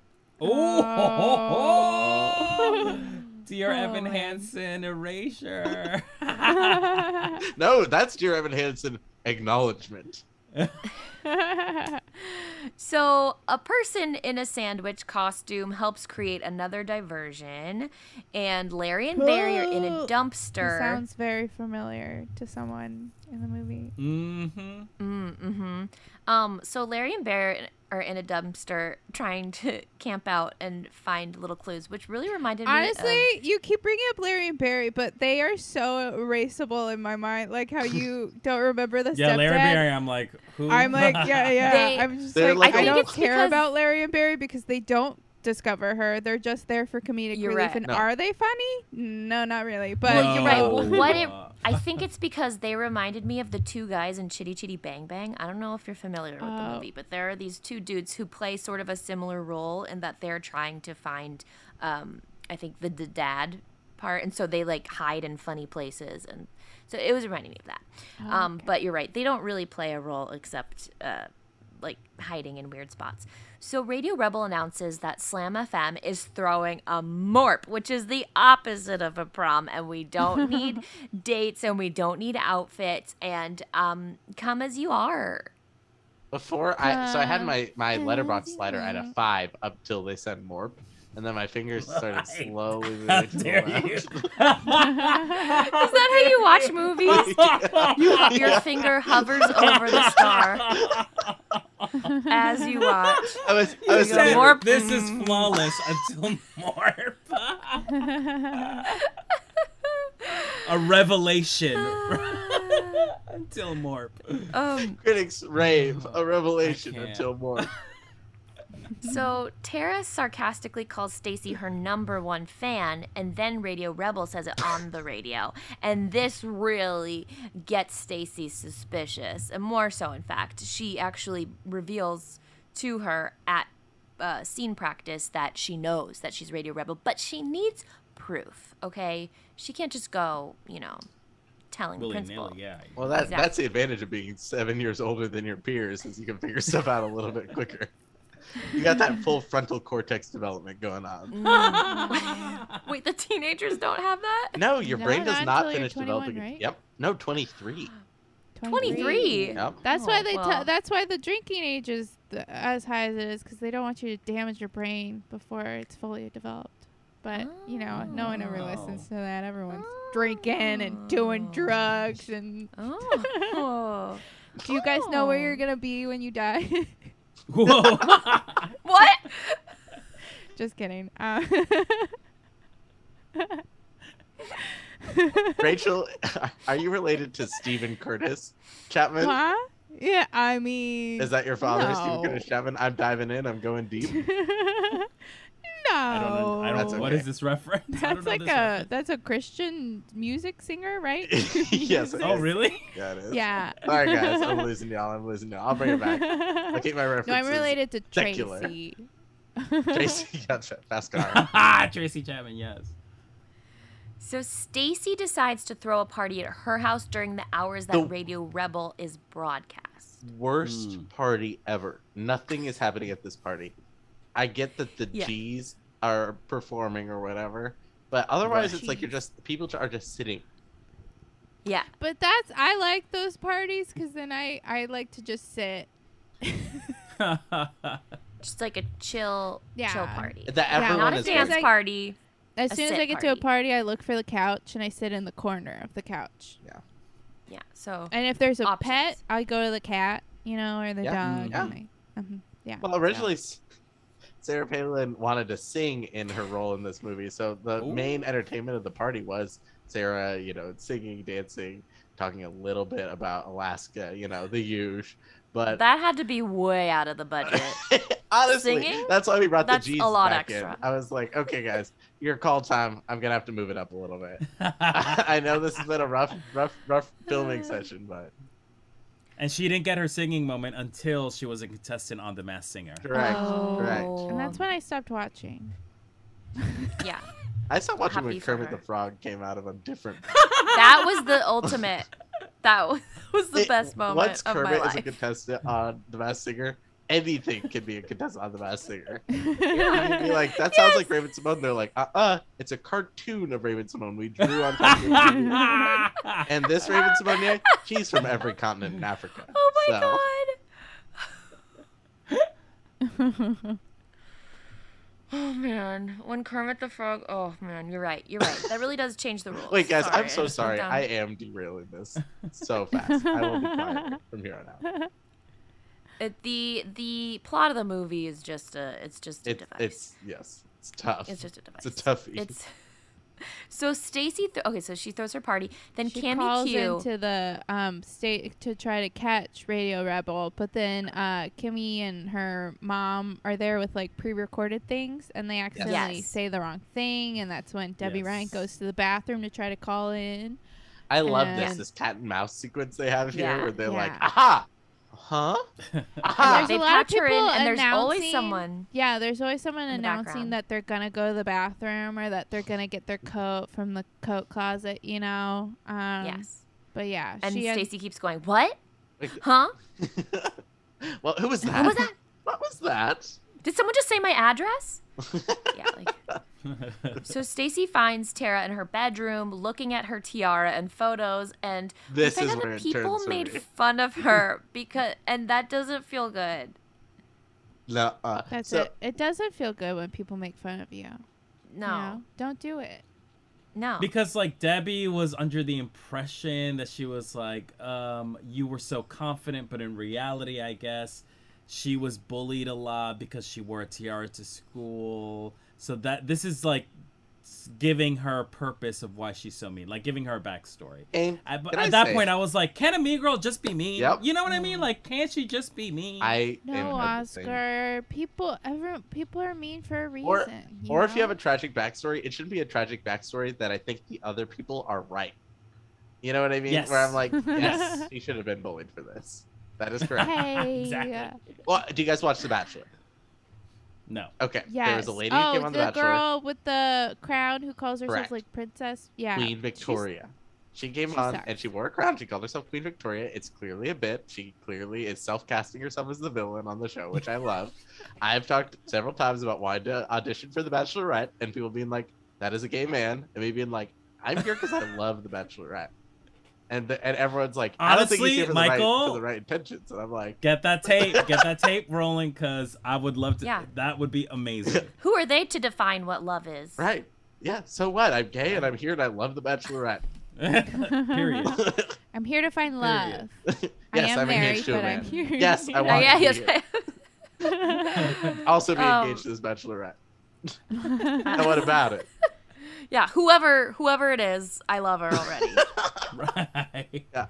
Oh, dear Oh, Evan man. Hansen erasure. no, that's dear Evan Hansen acknowledgement. So, a person in a sandwich costume helps create another diversion, and Larry and Barry are in a It dumpster. sounds very familiar to someone in the movie. Mm-hmm. Mm, mm-hmm. Um, so Larry and Barry are in a dumpster trying to camp out and find little clues, which really reminded me Honestly, of... you keep bringing up Larry and Barry, but they are so erasable in my mind. Like how you don't remember the Yeah, stepdad. Larry Barry. I'm like, who? I'm like, yeah, yeah. They- I'm just They're like, like I a- don't I think it's care because- about Larry and Barry because they don't discover her. They're just there for comedic You're relief. right. And No. are they funny? No, not really. But Well, you're right. No. Well, what it, I think it's because they reminded me of the two guys in Chitty Chitty Bang Bang. I don't know if you're familiar with the Oh. movie, but there are these two dudes who play sort of a similar role in that they're trying to find, um, I think, the, the dad part. And so they like hide in funny places. And so it was reminding me of that. Oh, um, okay. But you're right. They don't really play a role except uh, like hiding in weird spots. So Radio Rebel announces that Slam F M is throwing a morp, which is the opposite of a prom, and we don't need dates and we don't need outfits, and um, come as you are. Before I, so I had my my Uh, letterbox slider at a yeah. five up till they said morp, and then my fingers started Why? slowly moving How to the dare left. you? Is that how you watch movies? You, your finger hovers over the star as you watch. I was, I You was go, said, thinking, morp. this is flawless until morp. A revelation until morp. Um, critics rave a revelation can't. until morp. So Tara sarcastically calls Stacy her number one fan, and then Radio Rebel says it on the radio. And this really gets Stacy suspicious, and more so, in fact. She actually reveals to her at uh, scene practice that she knows that she's Radio Rebel, but she needs proof, okay? She can't just go, you know, telling the principal. Willy-nilly, yeah. Well, that Exactly. that's the advantage of being seven years older than your peers, is you can figure stuff out a little bit quicker. You got that full frontal cortex development going on. Mm. Wait, the teenagers don't have that? No, your No, brain does not not until you're finish twenty-one, developing. right? Yep. No, twenty-three. twenty-three. Yep. That's Oh, why they. well. T- that's why the drinking age is th- as high as it is, because they don't want you to damage your brain before it's fully developed. But you know, no one ever Oh. listens to that. Everyone's drinking and doing Oh. drugs. And Oh. do you guys know where you're Oh. gonna be when you die? Whoa. What? Just kidding. Uh, Rachel, are you related to Stephen Curtis Chapman? huh? Yeah, I mean. Is that your father, no. Stephen Curtis Chapman? I'm diving in. I'm going deep. no. I don't know. I don't That's know. What okay. is this reference? I don't That's know like this a reference. that's a Christian music singer, right? Yes, it Oh, is. really? Yeah, it is. Yeah. All right, guys. I'm losing y'all. I'm losing y'all. I'll bring it back. I'll keep my references. No, I'm related to secular. Tracy. Tracy, gotcha. Fast car. Tracy Chapman, yes. So Stacy decides to throw a party at her house during the hours that The- Radio Rebel is broadcast. Worst Mm. party ever. Nothing is happening at this party. I get that the Yeah. G's are performing or whatever, but otherwise Right. it's like you're just people are just sitting. Yeah. But that's I like those parties because then I I like to just sit. Just like a chill, chill Yeah. party. That Yeah, everyone Not a is dance like- party. As A soon as sit I get to a party. party, I look for the couch and I sit in the corner of the couch. Yeah. So And if there's a Options. pet, I go to the cat, you know, or the Yeah. dog. Yeah. And I, mhm, yeah. Well, originally S- Sarah Palin wanted to sing in her role in this movie, so the Ooh. main entertainment of the party was Sarah, you know, singing, dancing, talking a little bit about Alaska, you know, the huge. But that had to be way out of the budget. honestly, Singing? that's why we brought That's the a Jesus lot back extra. in. I was like, okay, guys, your call time. I'm gonna have to move it up a little bit. I know this has been a rough, rough, rough filming session, but And she didn't get her singing moment until she was a contestant on The Masked Singer. correct, Oh. correct. And that's when I stopped watching. Yeah. I stopped watching Happy when for Kermit her. the Frog came out of a different. That was the ultimate. That was, was the It- best moment Once of Kermit my is a life. contestant on The Masked Singer, anything can be a contestant on The Masked Singer. You'd be like, that sounds like Raven Simone. They're like, uh-uh, it's a cartoon of Raven Simone we drew on top of the T V. And this Raven Simone, she's from every continent in Africa. Oh my so. god. Oh man, when Kermit the Frog. Oh man, you're right. You're right. That really does change the rules. Wait, guys, Sorry, I'm so I just sorry. went down- I am derailing this so fast. I will be quiet from here on out. It, the the plot of the movie is just a. It's just a It, device. it's yes, it's tough. It's just a device. It's a toughie. It's so Stacy. Th- okay, so she throws her party. Then She Cammy calls Q. into the um state to try to catch Radio Rebel, but then uh Kimmy and her mom are there with like pre-recorded things, and they accidentally Yes. say the wrong thing, and that's when Debbie Yes. Ryan goes to the bathroom to try to call in. I love this and- this cat and mouse sequence they have here, Yeah. where they're like, Yeah. aha, huh, Yeah, aha. There's they a lot of patch her in, people and there's always announcing- someone. Yeah, there's always someone In the announcing background. that they're gonna go to the bathroom or that they're gonna get their coat from the coat closet, you know. Um, Yes. But yeah, And she had- Stacy keeps going, "What? Like, Huh? well, who was that? What was that? What was that? Did someone just say my address?" Yeah, like. So Stacy finds Tara in her bedroom, looking at her tiara and photos, and This I is find where that it people turns for made me. fun of her because, and that doesn't feel good. No, uh, That's so, it. It doesn't feel good when people make fun of you. No, You know? Don't do it. no. Because like Debbie was under the impression that she was like, um, you were so confident, but in reality, I guess she was bullied a lot because she wore a tiara to school. So that this is like s- giving her purpose of why she's so mean, like giving her a backstory. and At, can I at that say- point, I was like, can a mean girl just be mean? Yep. You know what I mean? Like, can't she just be mean? I am No, had the same- Oscar. People, everyone, people are mean for a reason. Or, you or if you know? have a tragic backstory, it should be a tragic backstory that I think the other people are right. You know what I mean? Yes. Where I'm like, yes, he should have been bullied for this. That is correct. Hey. Exactly. Well, do you guys watch The Bachelor? No. Okay. Yes. There was a lady oh, who came on The, the Bachelor, girl with the crown who calls herself Correct. like princess. Yeah. Queen Victoria. She came she on sucks. and she wore a crown. She called herself Queen Victoria. It's clearly a bit. She clearly is self-casting herself as the villain on the show, which I love. I've talked several times about wanting to audition for The Bachelorette, and people being like, "That is a gay man," and me being like, "I'm here because I love The Bachelorette." And the, and everyone's like, "I don't think he's Honestly, here for the, right, Michael- for the right intentions," and I'm like, Get that tape. Get that tape rolling, because I would love to. Yeah. That would be amazing. Who are they to define what love is? "Right, yeah. So what? I'm gay and I'm here and I love The Bachelorette." Period. I'm here to find love. yes, I am I'm married, engaged to a but I'm man. here. Yes, I Oh, want yeah, to be yes. here. Also be Um, engaged to this Bachelorette. And what about it? Yeah, whoever whoever it is, I love her already. Right. Yeah.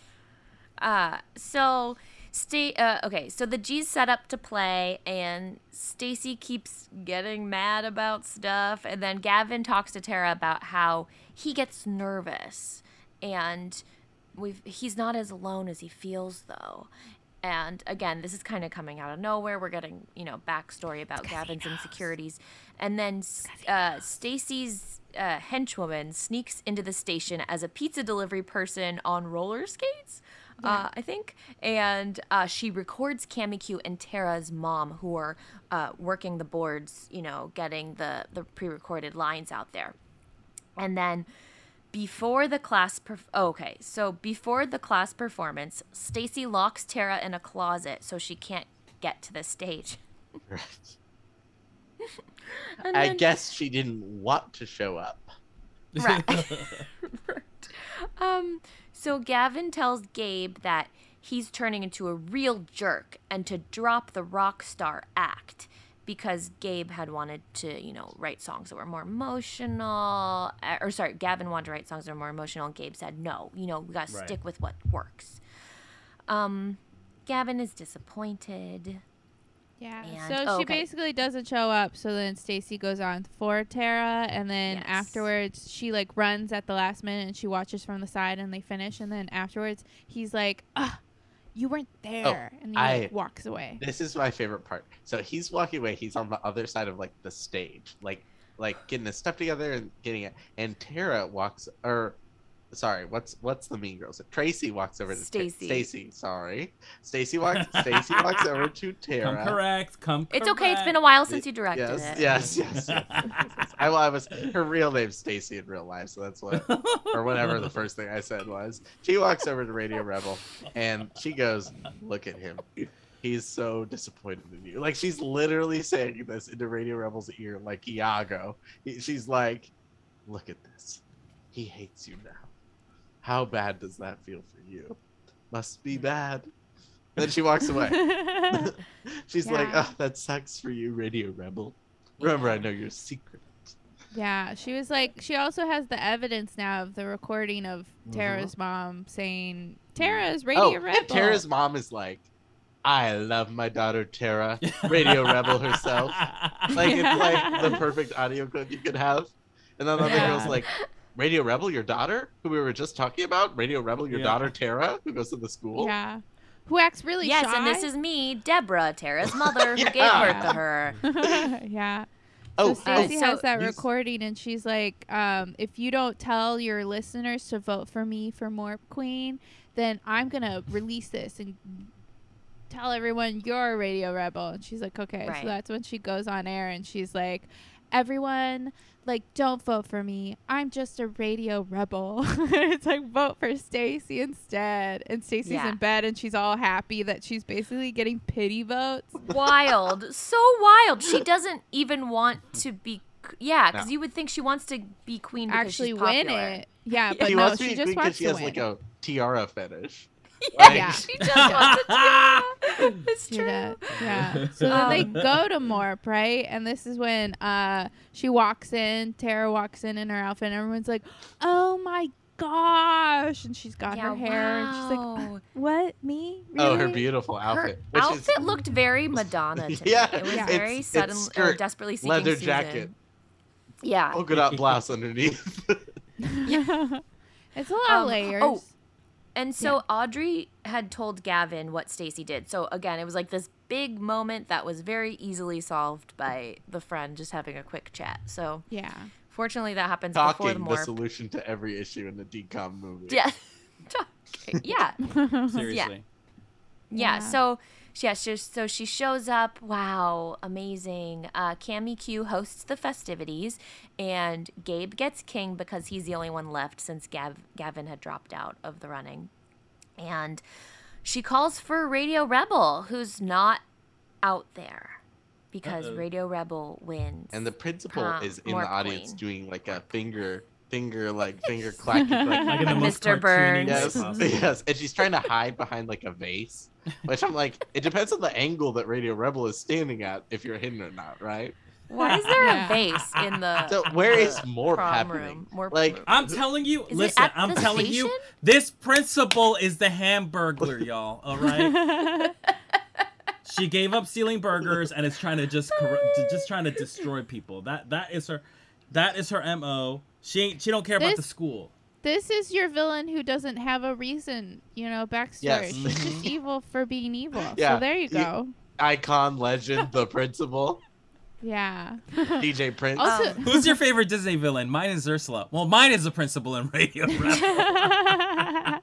Uh, so stay. Uh, okay, so the G's set up to play, and Stacy keeps getting mad about stuff, and then Gavin talks to Tara about how he gets nervous, and we've he's not as alone as he feels though. And again, this is kind of coming out of nowhere. We're getting, you know, backstory about Gavin's insecurities. And then uh, Stacy's uh, henchwoman sneaks into the station as a pizza delivery person on roller skates, uh, I think. And uh, she records Cammy Q and Tara's mom, who are uh, working the boards, you know, getting the, the pre-recorded lines out there. And then before the class perf- oh, okay, so before the class performance, Stacy locks Tara in a closet so she can't get to the stage. Right. And I then- guess she didn't want to show up. Right. Right. Um, so Gavin tells Gabe that he's turning into a real jerk and to drop the rock star act because Gabe had wanted to, you know, write songs that were more emotional. uh, Or sorry, Gavin wanted to write songs that were more emotional, and Gabe said, no, you know, we got to Right. stick with what works. Um, Gavin is disappointed. Yeah. And- so oh, she okay. basically doesn't show up. So then Stacy goes on for Tara, and then Yes. afterwards she like runs at the last minute and she watches from the side and they finish. And then afterwards he's like, "Ah, you weren't there," and he like, I- walks away. This is my favorite part. So he's walking away. He's on the other side of like the stage, like like getting his stuff together and getting it. And Tara walks, or Sorry, what's what's the Mean Girls? Tracy walks over to Stacy. Stacy, sorry. Stacy walks. Stacy walks over to Tara. Come correct. Come correct. It's okay. It's been a while since you directed Yes, it. yes, yes, yes, yes, yes. I, I was her real name's Stacy in real life, so that's what, or whatever the first thing I said was. She walks over to Radio Rebel, and she goes, "Look at him. He's so disappointed in you." Like she's literally saying this into Radio Rebel's ear, like Iago. He- She's like, "Look at this. He hates you now. How bad does that feel for you? Must be bad." Then she walks away. She's like, Yeah. "Oh, that sucks for you, Radio Rebel. Remember, I know your secret." Yeah, she was like, she also has the evidence now of the recording of Tara's mom saying, Tara's Radio oh, Rebel. and Tara's mom is like, "I love my daughter Tara, Radio Rebel herself." Like it's like the perfect audio clip you could have. And then the other Yeah. girl's like, "Radio Rebel, your daughter, who we were just talking about? Radio Rebel, your Yeah. daughter Tara, who goes to the school?" Yeah. Who acts really Yes, shy. and this is me, Deborah, Tara's mother, who gave Yeah. birth to her. yeah. Oh, so oh, Stacey so has that you- recording, and she's like, um, if you don't tell your listeners to vote for me for More Queen, then I'm going to release this and tell everyone you're a Radio Rebel. And she's like, okay. Right. So that's when she goes on air, and she's like, everyone, like, don't vote for me. I'm just a Radio Rebel. It's like, vote for Stacey instead. And Stacey's Yeah. in bed, and she's all happy that she's basically getting pity votes. Wild. So wild. She doesn't even want to be. Yeah, because No. you would think she wants to be queen because Actually she's win popular. it. Yeah, but She no, wants to she be just queen 'cause wants she to has win. like a tiara fetish. Yeah, Like- Yeah. she just wants a tiara. It's Do true. that. Yeah. So then they Um, go to Morp, right? And this is when uh she walks in, Tara walks in in her outfit, and everyone's like, "Oh my gosh!" And she's got Yeah, her hair, and she's like, wow. "What? Me? Oh, her Really?" beautiful Her outfit. which outfit is looked very Madonna to Yeah, me. It was Yeah. very it's- sudden it's or skirt, desperately seeking leather Susan. jacket, Yeah. polka dot blouse underneath. It's a lot of Um, layers. oh, And so Audrey had told Gavin what Stacy did. So again, it was like this big moment that was very easily solved by the friend just having a quick chat. So Yeah. fortunately, that happens before the Talking the morph. solution to every issue in the D COM movie. Yeah. Talking. Yeah. Seriously. Yeah. Yeah. So yeah, she, so she shows up. Wow, amazing. Uh, Cammy Q hosts the festivities, and Gabe gets king because he's the only one left since Gav- Gavin had dropped out of the running. And she calls for Radio Rebel, who's not out there because Uh-oh. Radio Rebel wins. And the principal Um, is in more the audience queen. doing like a finger, finger, like finger clacking. Like, Like in the Like most Mister cartoony Burns. way yes, possible. yes. And she's trying to hide behind like a vase, which I'm like, it depends on the angle that Radio Rebel is standing at if you're hidden or not, right? Why is there Yeah. a vase in the So where the is Morp prom happening? room? Morp Like, room. I'm telling you, Is it listen, at I'm the telling you, station? this principal is the Hamburglar, y'all. All right. She gave up stealing burgers and is trying to just corru- to- just trying to destroy people. That that is her, that is her M O. She ain't she don't care about the This- school. This is your villain who doesn't have a reason, you know, backstory. Yes. She's just evil for being evil. Yeah. So there you You- go. icon, legend, the principal, Yeah. D J Prince. Also, Um, Who's your favorite Disney villain? Mine is Ursula. Well, mine is the principal in Radio Rebel.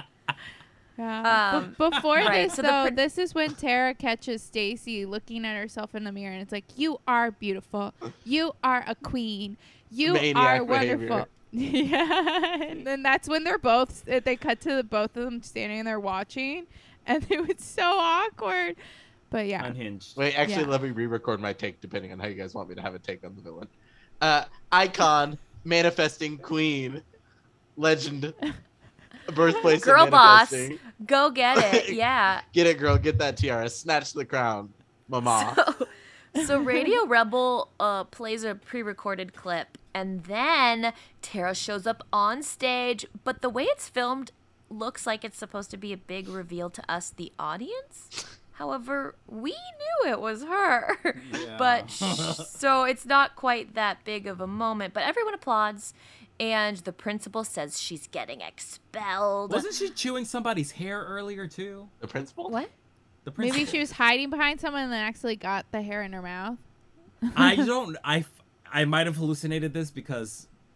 yeah. Um, Be- before right, this, so the though, prin- this is when Tara catches Stacy looking at herself in the mirror, and it's like, "You are beautiful. You are a queen. You Maniac are behavior. wonderful." Yeah, and then that's when they're both. They cut to the both of them standing there watching, and it was so awkward. But yeah, Unhinged. Wait, actually, Yeah. let me re-record my take depending on how you guys want me to have a take on the villain. Uh, icon, manifesting queen, legend, birthplace Girl of boss. manifesting. Go get it. Yeah. Get it, girl. Get that tiara. Snatch the crown, mama. So, so Radio Rebel uh, plays a pre-recorded clip, and then Tara shows up on stage. But the way it's filmed looks like it's supposed to be a big reveal to us, the audience. However, we knew it was her. Yeah. But sh- so it's not quite that big of a moment. But everyone applauds, and the principal says she's getting expelled. Wasn't she chewing somebody's hair earlier too? The principal? What? The principal. maybe she was hiding behind someone and then actually got the hair in her mouth. I don't. I f- I might have hallucinated this because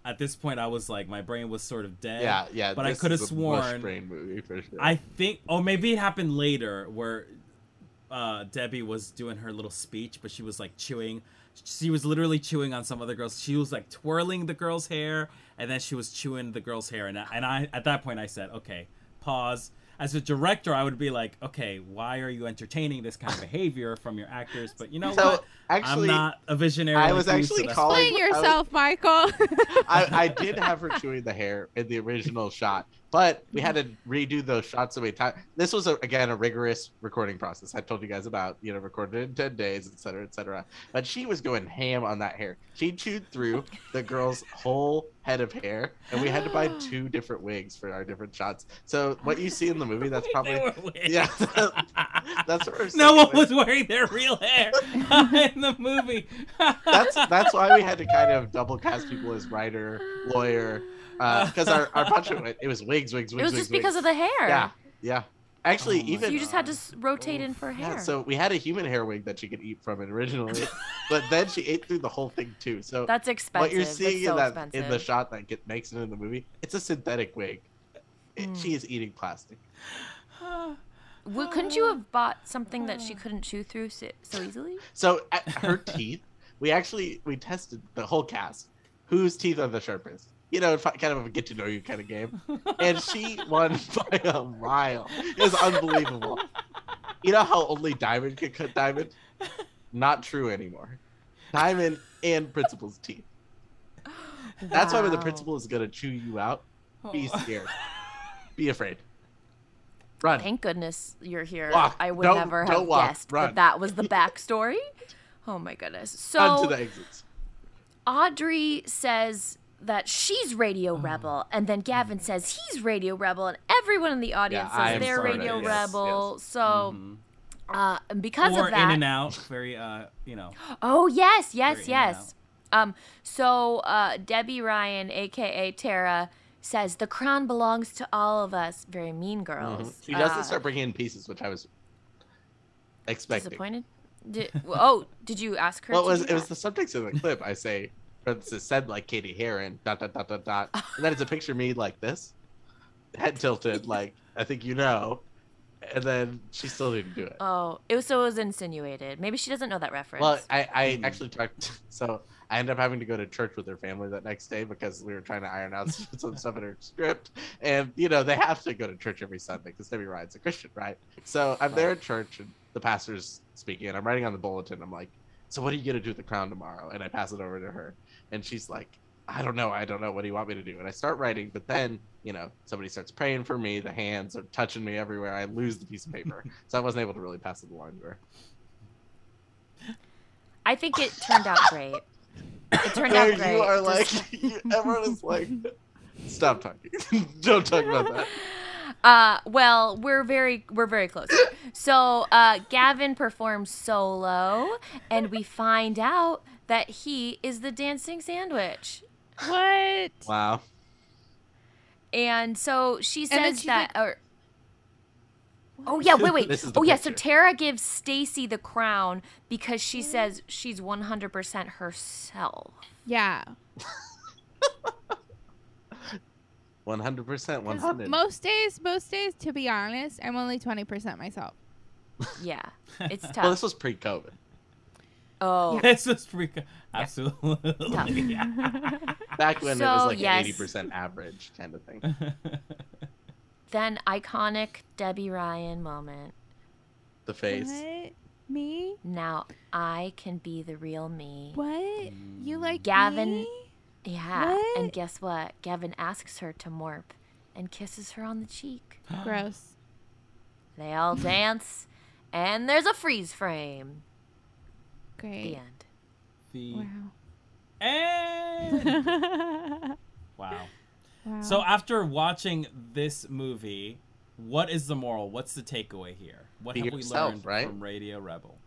at this point I was like, my brain was sort of dead. Yeah, yeah. But I this could have is a mush sworn. brain movie for sure. I think, oh, maybe it happened later where uh, Debbie was doing her little speech, but she was like chewing. She was literally chewing on some other girls. She was like twirling the girl's hair, and then she was chewing the girl's hair. And I, and I, at that point, I said, okay, pause. As a director, I would be like, okay, why are you entertaining this kind of behavior from your actors? But you know So, what? actually, I'm not a visionary. I like was you, actually so that's calling- Explain yourself, Michael. I, I did have her chewing the hair in the original shot, but we had to redo those shots so many times. This was, a, again, a rigorous recording process. I told you guys about, you know, recorded in ten days, et cetera, et cetera. But she was going ham on that hair. She chewed through the girl's whole head of hair, and we had to buy two different wigs for our different shots. So what you see in the movie, that's probably... They were wigs. Yeah, that's what we're No one saying. was wearing their real hair in the movie. That's that's why we had to kind of double cast people as writer, lawyer, because our, our budget went, it was wigs, wigs, wigs. It was wigs, just because wigs. of the hair. Yeah, yeah. Actually, Oh my even So you just had to s- rotate in for hair. yeah, so we had a human hair wig that she could eat from it originally, but then she ate through the whole thing too. So That's expensive. what you're seeing That's so in that expensive. in the shot that get, makes it in the movie, it's a synthetic wig. It, Mm. She is eating plastic. Well, couldn't you have bought something that she couldn't chew through so, so easily? So at her teeth, we actually we tested the whole cast, whose teeth are the sharpest. You know, fi- kind of a get to know you kind of game. And she won by a mile. It was unbelievable. You know how only Diamond could cut Diamond? Not true anymore. Diamond and Principal's teeth. That's why when the Wow. principal is gonna chew you out, be scared. Be afraid. Run. Thank goodness you're here. Walk. I would Don't- never don't have walk. guessed Run. that that was the backstory. Oh my goodness. Run to So the exits. Audrey says that she's Radio Rebel, and then Gavin says he's Radio Rebel, and everyone in the audience Yeah, I says am they're sorta, Radio yes, Rebel. yes. So, Mhm. uh, and because or of that, in and out, very uh, you know. oh yes, yes, Very in and yes. Um, so uh, Debbie Ryan, aka Tara, says the crown belongs to all of us. Very mean girls. Mhm. She doesn't Uh, start bringing in pieces, which I was expecting. disappointed. Did, oh, did you ask her? Well, it to was do it was that? the subtext of the clip. I say, for instance, said like Katie Heron, dot dot dot dot dot, and then it's a picture of me like this, head tilted, like I think you know, and then she still didn't do it. Oh, it was so it was insinuated. Maybe she doesn't know that reference. Well, I I Hmm. actually talked. So I ended up having to go to church with her family that next day because we were trying to iron out some stuff in her script, and you know they have to go to church every Sunday because Debbie Ryan's a Christian, right? So I'm there at church and the pastor's speaking, and I'm writing on the bulletin. I'm like, "So what are you gonna do with the crown tomorrow?" And I pass it over to her, and she's like, "I don't know, I don't know. What do you want me to do?" And I start writing, but then you know somebody starts praying for me. The hands are touching me everywhere. I lose the piece of paper, so I wasn't able to really pass it along to her. I think it turned out great. It turned out There great. you are Just- like, you, everyone is like, stop talking. Don't talk about that. Uh, well, we're very we're very close. Here. So uh, Gavin performs solo, and we find out that he is the dancing sandwich. What? Wow. And so she then says she's that. like- or, oh yeah, wait, wait. This is the Oh yeah, so picture. Tara gives Stacy the crown because she says she's one hundred percent herself. Yeah. one hundred percent, 'Cause one hundred. Most days, most days, to be honest, I'm only twenty percent myself. Yeah, it's Well, tough. this was pre-COVID. Oh, This was freaking absolutely. Back when it So, was like yes. an eighty percent average kind of thing. then iconic Debbie Ryan moment. The face. What? Me? Now I can be the real me. What? You like Gavin- me? Yeah, and What? guess what? Gavin asks her to morp and kisses her on the cheek. Gross. They all dance, and there's a freeze frame. The Great. end. The Wow. and wow. Wow. So after watching this movie, what is the moral? What's the takeaway here? What Be have yourself, we learned right? from Radio Rebel?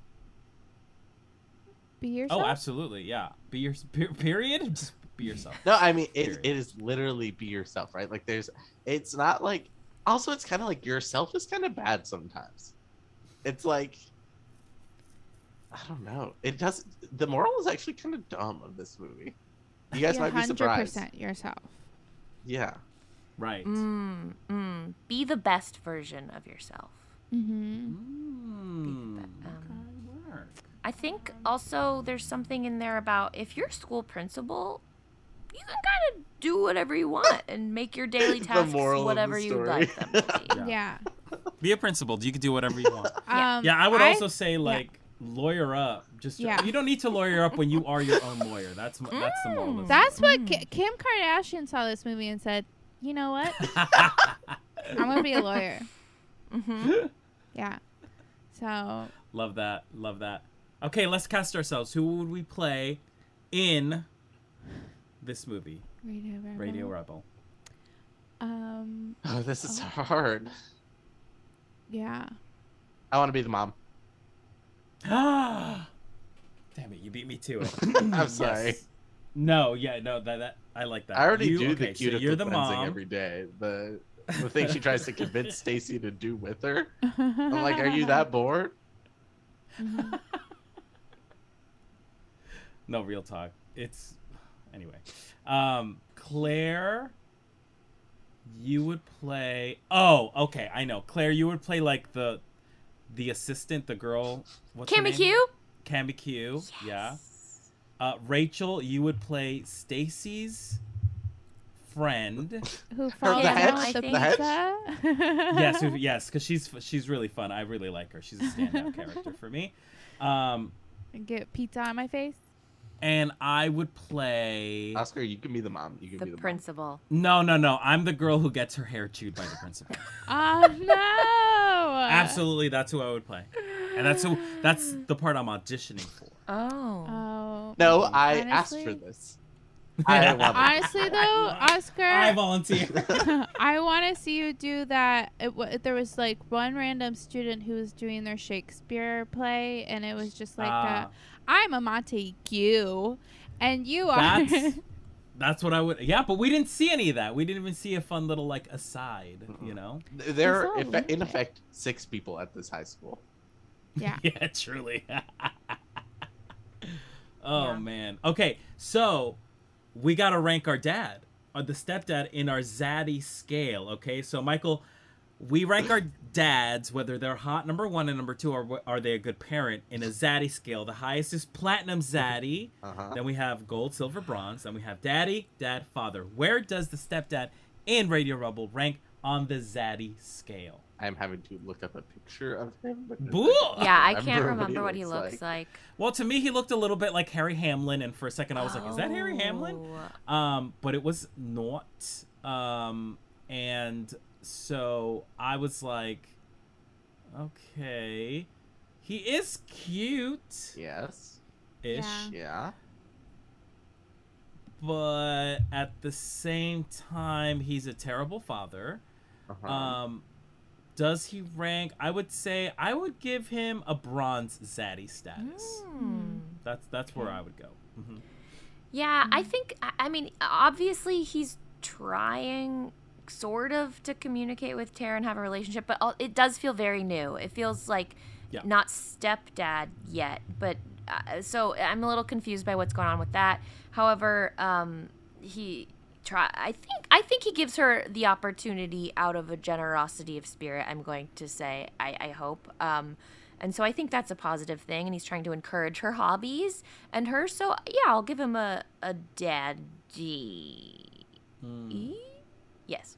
Be yourself. Oh, absolutely, yeah. Be your per- period. Just be yourself. No, I mean it, Period. it is literally be yourself, right? Like there's it's not like also it's kind of like yourself is kind of bad sometimes. It's like I don't know. It does the moral is actually kind of dumb of this movie. You guys Be might be surprised. one hundred percent yourself. Yeah. Right. Mm, mm. Be the best version of yourself. Mm-hmm. Mm. Um, Good work. I think also there's something in there about if you're school principal, you can kind of do whatever you want and make your daily The tasks moral of the whatever you'd story. like them to be. Yeah. Yeah. Be a principal. You can do whatever you want. Yeah. Um, Yeah, I would also say like lawyer up. Just Yeah. you don't need to lawyer up when you are your own lawyer. That's that's the moral. Of That's what Mm. Ki- Kim Kardashian saw this movie and said, "You know what? I'm gonna be a lawyer." Mm-hmm. Yeah. So Love that. Love that. Okay, let's cast ourselves. Who would we play in this movie? Radio Rebel. Radio Rebel. Um. Oh, this is Oh. hard. Yeah. I want to be the mom. Ah, damn it! You beat me to it. I'm sorry. Yes. No, yeah, no, that that I like that. I already You- do okay, the so cuticle you're the cleansing mom. every day. The the thing she tries to convince Stacy to do with her. I'm like, are you that bored? Mhm. No, real talk. It's anyway. Um, Claire, you would play. Oh, okay, I know. Claire, you would play like the the assistant, the girl. What's her Cammy name? Q? Cammy Q. Yeah. Uh, Rachel, you would play Stacy's friend. Who falls the down hedge? with the I think. pizza? yes, who, yes, because she's she's really fun. I really like her. She's a standout character for me. Um, And get pizza on my face. and I would play. Oscar, you can be the mom. You can The be the principal. No, no, no. I'm the girl who gets her hair chewed by the principal. Oh no! Absolutely, that's who I would play, and that's who. That's the part I'm auditioning for. Oh. Oh. No, I asked Honestly- for this. I want it. Honestly, though, Oscar, I volunteer. I want to see you do that. It, w- there was like one random student who was doing their Shakespeare play, and it was just like, Ah. uh, "I'm a Montague, and you are." That's that's what I would. Yeah, but we didn't see any of that. We didn't even see a fun little like aside. You know. There It's are, all if, in lit. effect, six people at this high school. Yeah. Yeah, truly. Oh Yeah. man. Okay, so we gotta rank our dad, or the stepdad, in our Zaddy scale. Okay, so Michael, we rank our dads whether they're hot number one and number two, or wh- are they a good parent in a Zaddy scale. The highest is platinum Zaddy. Uh-huh. Then we have gold, silver, bronze. Then we have daddy, dad, father. Where does the stepdad in Radio Rebel rank on the Zaddy scale? I'm having to look up a picture of him. because Boo! Yeah, I don't can't remember what he looks looks like. Well, to me, he looked a little bit like Harry Hamlin, and for a second, I was like, "Is that Harry Hamlin?" Oh. Um, but it was not. Um, and so I was like, "Okay, he is cute, Yes. ish, Yeah. Yeah. but at the same time, he's a terrible father." Uh-huh. Um, does he rank? I would say I would give him a bronze Zaddy status. Hmm. That's that's where I would go. hmm Yeah, I think, I- I mean, obviously he's trying sort of to communicate with Tara and have a relationship, but all- it does feel very new. It feels like Yeah. not stepdad yet, but uh, so I'm a little confused by what's going on with that. However, um, he try. I think I think he gives her the opportunity out of a generosity of spirit. I'm going to say. I, I hope. Um, and so I think that's a positive thing, and he's trying to encourage her hobbies and her. So yeah, I'll give him a a daddy. Mm. Yes.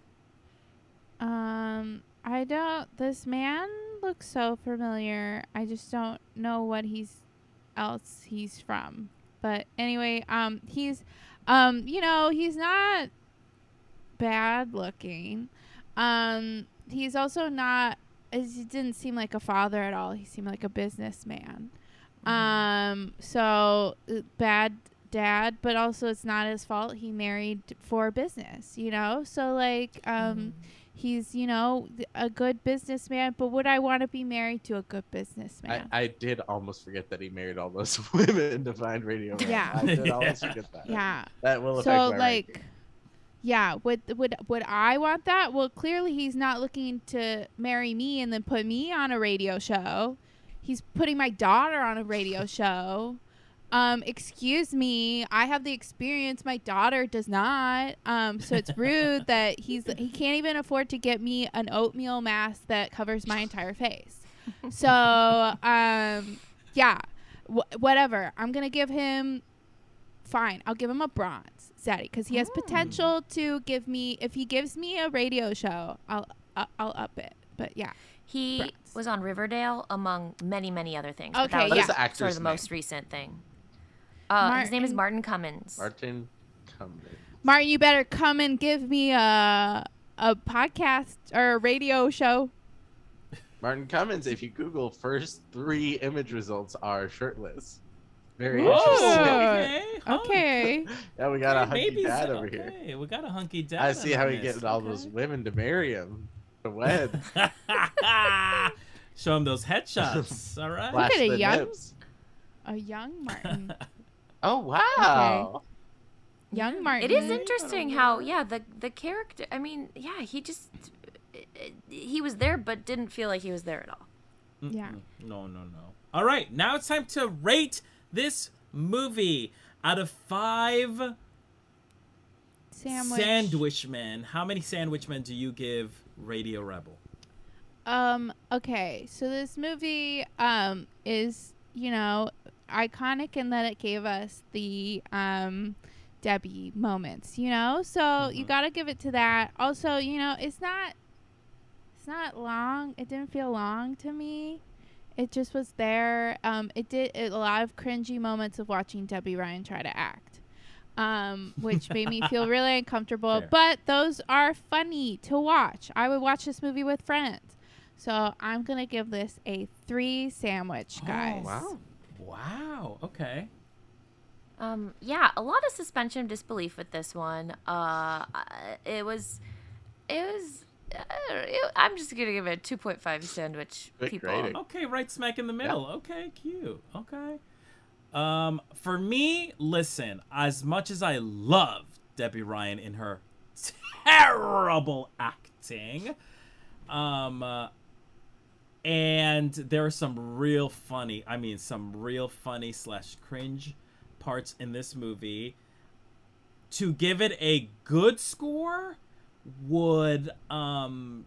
Um, I don't. This man looks so familiar. I just don't know what he's else he's from. But anyway, um, he's, um, you know, he's not bad looking. Um, he's also not. He didn't seem like a father at all. He seemed like a businessman. Um, so uh, bad dad, but also it's not his fault. He married for business, you know. So like, um. He's, you know, th- a good businessman, but would I want to be married to a good I, businessman? I did almost forget that he married all those women to find Radio Rebel. Yeah. I did Yeah. almost forget that. yeah. That will affect So my like, ranking. yeah, would would would I want that? Well, clearly he's not looking to marry me and then put me on a radio show. He's putting my daughter on a radio show. um, excuse me, I have the experience. My daughter does not. Um, so it's rude that he's he can't even afford to get me an oatmeal mask that covers my entire face. So, um, yeah, w- whatever. I'm gonna give him. Fine, I'll give him a bronze, Zaddy, because he has Mm. potential to give me. If he gives me a radio show, I'll I'll, I'll up it. But yeah, He Bronze. was on Riverdale, among many, many other things. but Okay, that was What yeah. is the sort of actor's the name? most recent thing. Uh, his name is Martin- Martin Cummins. Martin Cummins. Martin, you better come and give me a a podcast or a radio show. Martin Cummins, if you Google, first three image results are shirtless. Very Whoa. interesting. okay. huh. Okay. Yeah, we got a Okay, hunky maybe dad so- over here. okay, we got a hunky dad. I see how on he this, getting all okay. those women to marry him, to wed. Show him those headshots. All right. Flash at a the young- nips. A young Martin. Oh wow! Young Martin. It is interesting how, yeah, the the character. I mean, yeah, he just he was there, but didn't feel like he was there at all. Yeah. Mm-mm. No, no, no. All right, now it's time to rate this movie out of five Sandwich. sandwich men. How many sandwich men do you give Radio Rebel? Um, okay, so this movie um is, you know, iconic in that it gave us the um Debbie moments, you know? So you Mhm. got to give it to that. Also, you know, it's not it's not long. It didn't feel long to me. It just was there. Um it did it, a lot of cringy moments of watching Debbie Ryan try to act. Um, which made me feel really uncomfortable. Fair. But those are funny to watch. I would watch this movie with friends. So I'm gonna give this a three sandwich, guys. Oh, Wow. Wow. Okay. Um, yeah, a lot of suspension of disbelief with this one. Uh, it was, it was. Uh, it, I'm just gonna give it a two point five sandwich. Good people. grading. Okay, right smack in the middle. Okay, cute. Okay. Um, for me, listen, as much as I love Debbie Ryan in her terrible acting, um, uh, and there are some real funny, I mean, some real funny slash cringe parts in this movie. To give it a good score would, um,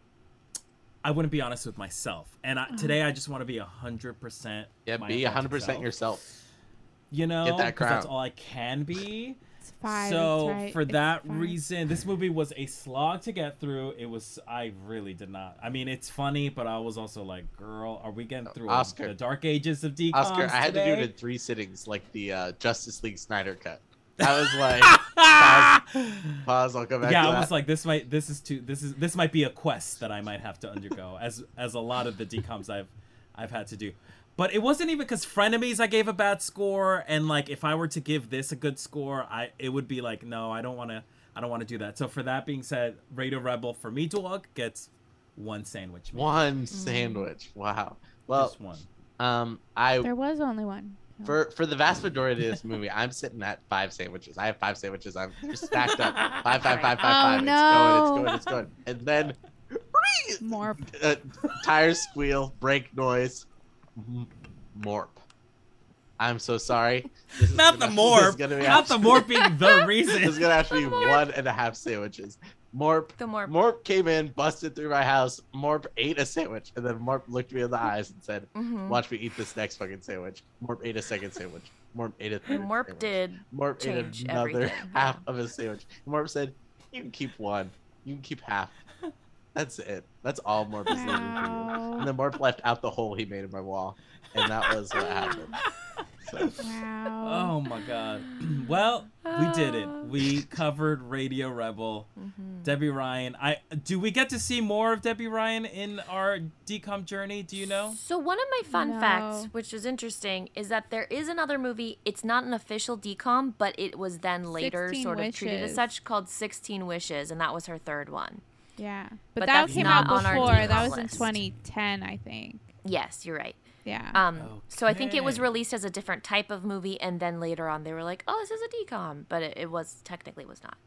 I wouldn't be honest with myself. And I, today I just want to be one hundred percent Yeah, my be one authentic hundred percent self. yourself. You know, Get that 'cause that's crown. all I can be. It's five. So it's right. for It's that five. reason, this movie was a slog to get through. It was, I really did not. I mean, it's funny, but I was also like, girl, are we getting through Oscar. the dark ages of decoms Oscar, I had to do today? it in three sittings, like the uh, Justice League Snyder cut. I was like, pause, pause, I'll come back yeah, to I that. was like, this might, this is too, this is, this might be a quest that I might have to undergo, as as a lot of the decoms I've, I've had to do. But it wasn't even because Frenemies I gave a bad score, and like if I were to give this a good score, I it would be like, no, I don't want to, I don't want to do that. So for that being said, Radio Rebel for me, dog, gets one sandwich. man. One sandwich. Wow. Well, Just one. um, I There was only one. No. for for the vast majority of this movie, I'm sitting at five sandwiches. I have five sandwiches. I'm just stacked up. Five, five, five, five, Oh, five. no. It's going, it's going, it's going. And then More. uh, tires squeal, brake noise, m- morp. I'm so sorry. This is Not the gonna- this is morp. gonna be Not the actually- morp being the This is reason. gonna have to be one and a half sandwiches. Morp. The more Morp came in, busted through my house. Morp ate a sandwich, and then Morp looked me in the eyes and said, Mhm. "Watch me eat this next fucking sandwich." Morp ate a second sandwich. Morp ate a third Morp sandwich. did. Morp change ate another everything, half yeah. of a sandwich. Morp said, "You can keep one. You can keep half." That's it. That's all Morp is leaving for you. Wow. And then Morp left out the hole he made in my wall, and that was what happened. So, Wow. Oh my god. Well, we did it. We covered Radio Rebel. Mhm. Debbie Ryan. I do we get to see more of Debbie Ryan in our decom journey? Do you know? So one of my fun No. facts, which is interesting, is that there is another movie. It's not an official decom, but it was then later sixteen sort of treated as Wishes. such, called sixteen Wishes, and that was her third one. Yeah. But, But that that's came not out on our before. decom That was in list. twenty ten, I think. Yes, you're right. Yeah. Um, so I think it was Okay. released as a different type of movie, and then later on they were like, "Oh, this is a decom," but it, it was technically was not.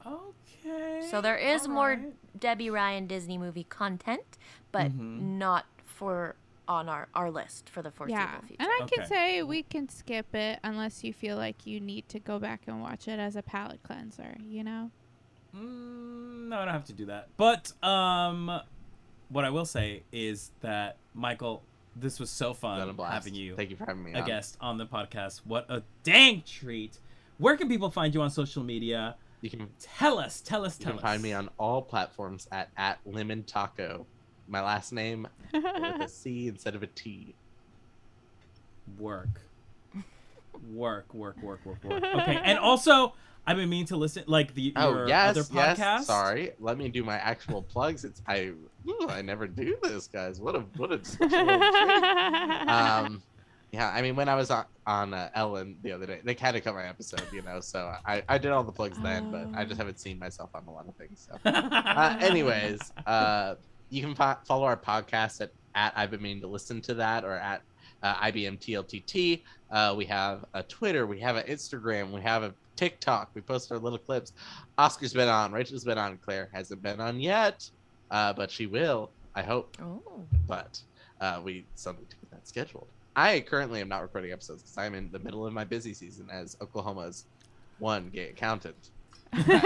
Okay. So there is all more right. Debbie Ryan Disney movie content, but Mhm. not for on our, our list for the foreseeable Yeah, future. and I can Okay. say we can skip it unless you feel like you need to go back and watch it as a palate cleanser, you know? Mm, no, I don't have to do that. But um, what I will say is that, Michael, this was so It's been a fun blast. having you Thank you for having me a on. guest on the podcast. What a dang treat. Where can people find you on social media? You can Tell us, tell us, you tell can us. find me on all platforms at at Lemon Taco. My last name with a C instead of a T. Work. Work, work, work, work, work. Okay, and also, I've been meaning to listen, like, the Oh your yes, other podcast. yes. Sorry, let me do my actual plugs. It's I. Ooh, I never do this, guys. What a what a special little treat. Um, yeah. I mean, when I was on on uh, Ellen the other day, they kind of cut my episode, you know. So I I did all the plugs then, but I just Oh. haven't seen myself on a lot of things. So, uh, anyways, uh, you can fo- follow our podcast at at I've been meaning to listen to that or at uh, I B M T L T T. Uh, we have a Twitter, we have an Instagram, we have a TikTok. We post our little clips. Oscar's been on, Rachel's been on, Claire hasn't been on yet, uh, but she will, I hope. Oh. But uh, we something to get that scheduled. I currently am not recording episodes because I'm in the middle of my busy season as Oklahoma's one gay accountant. You know,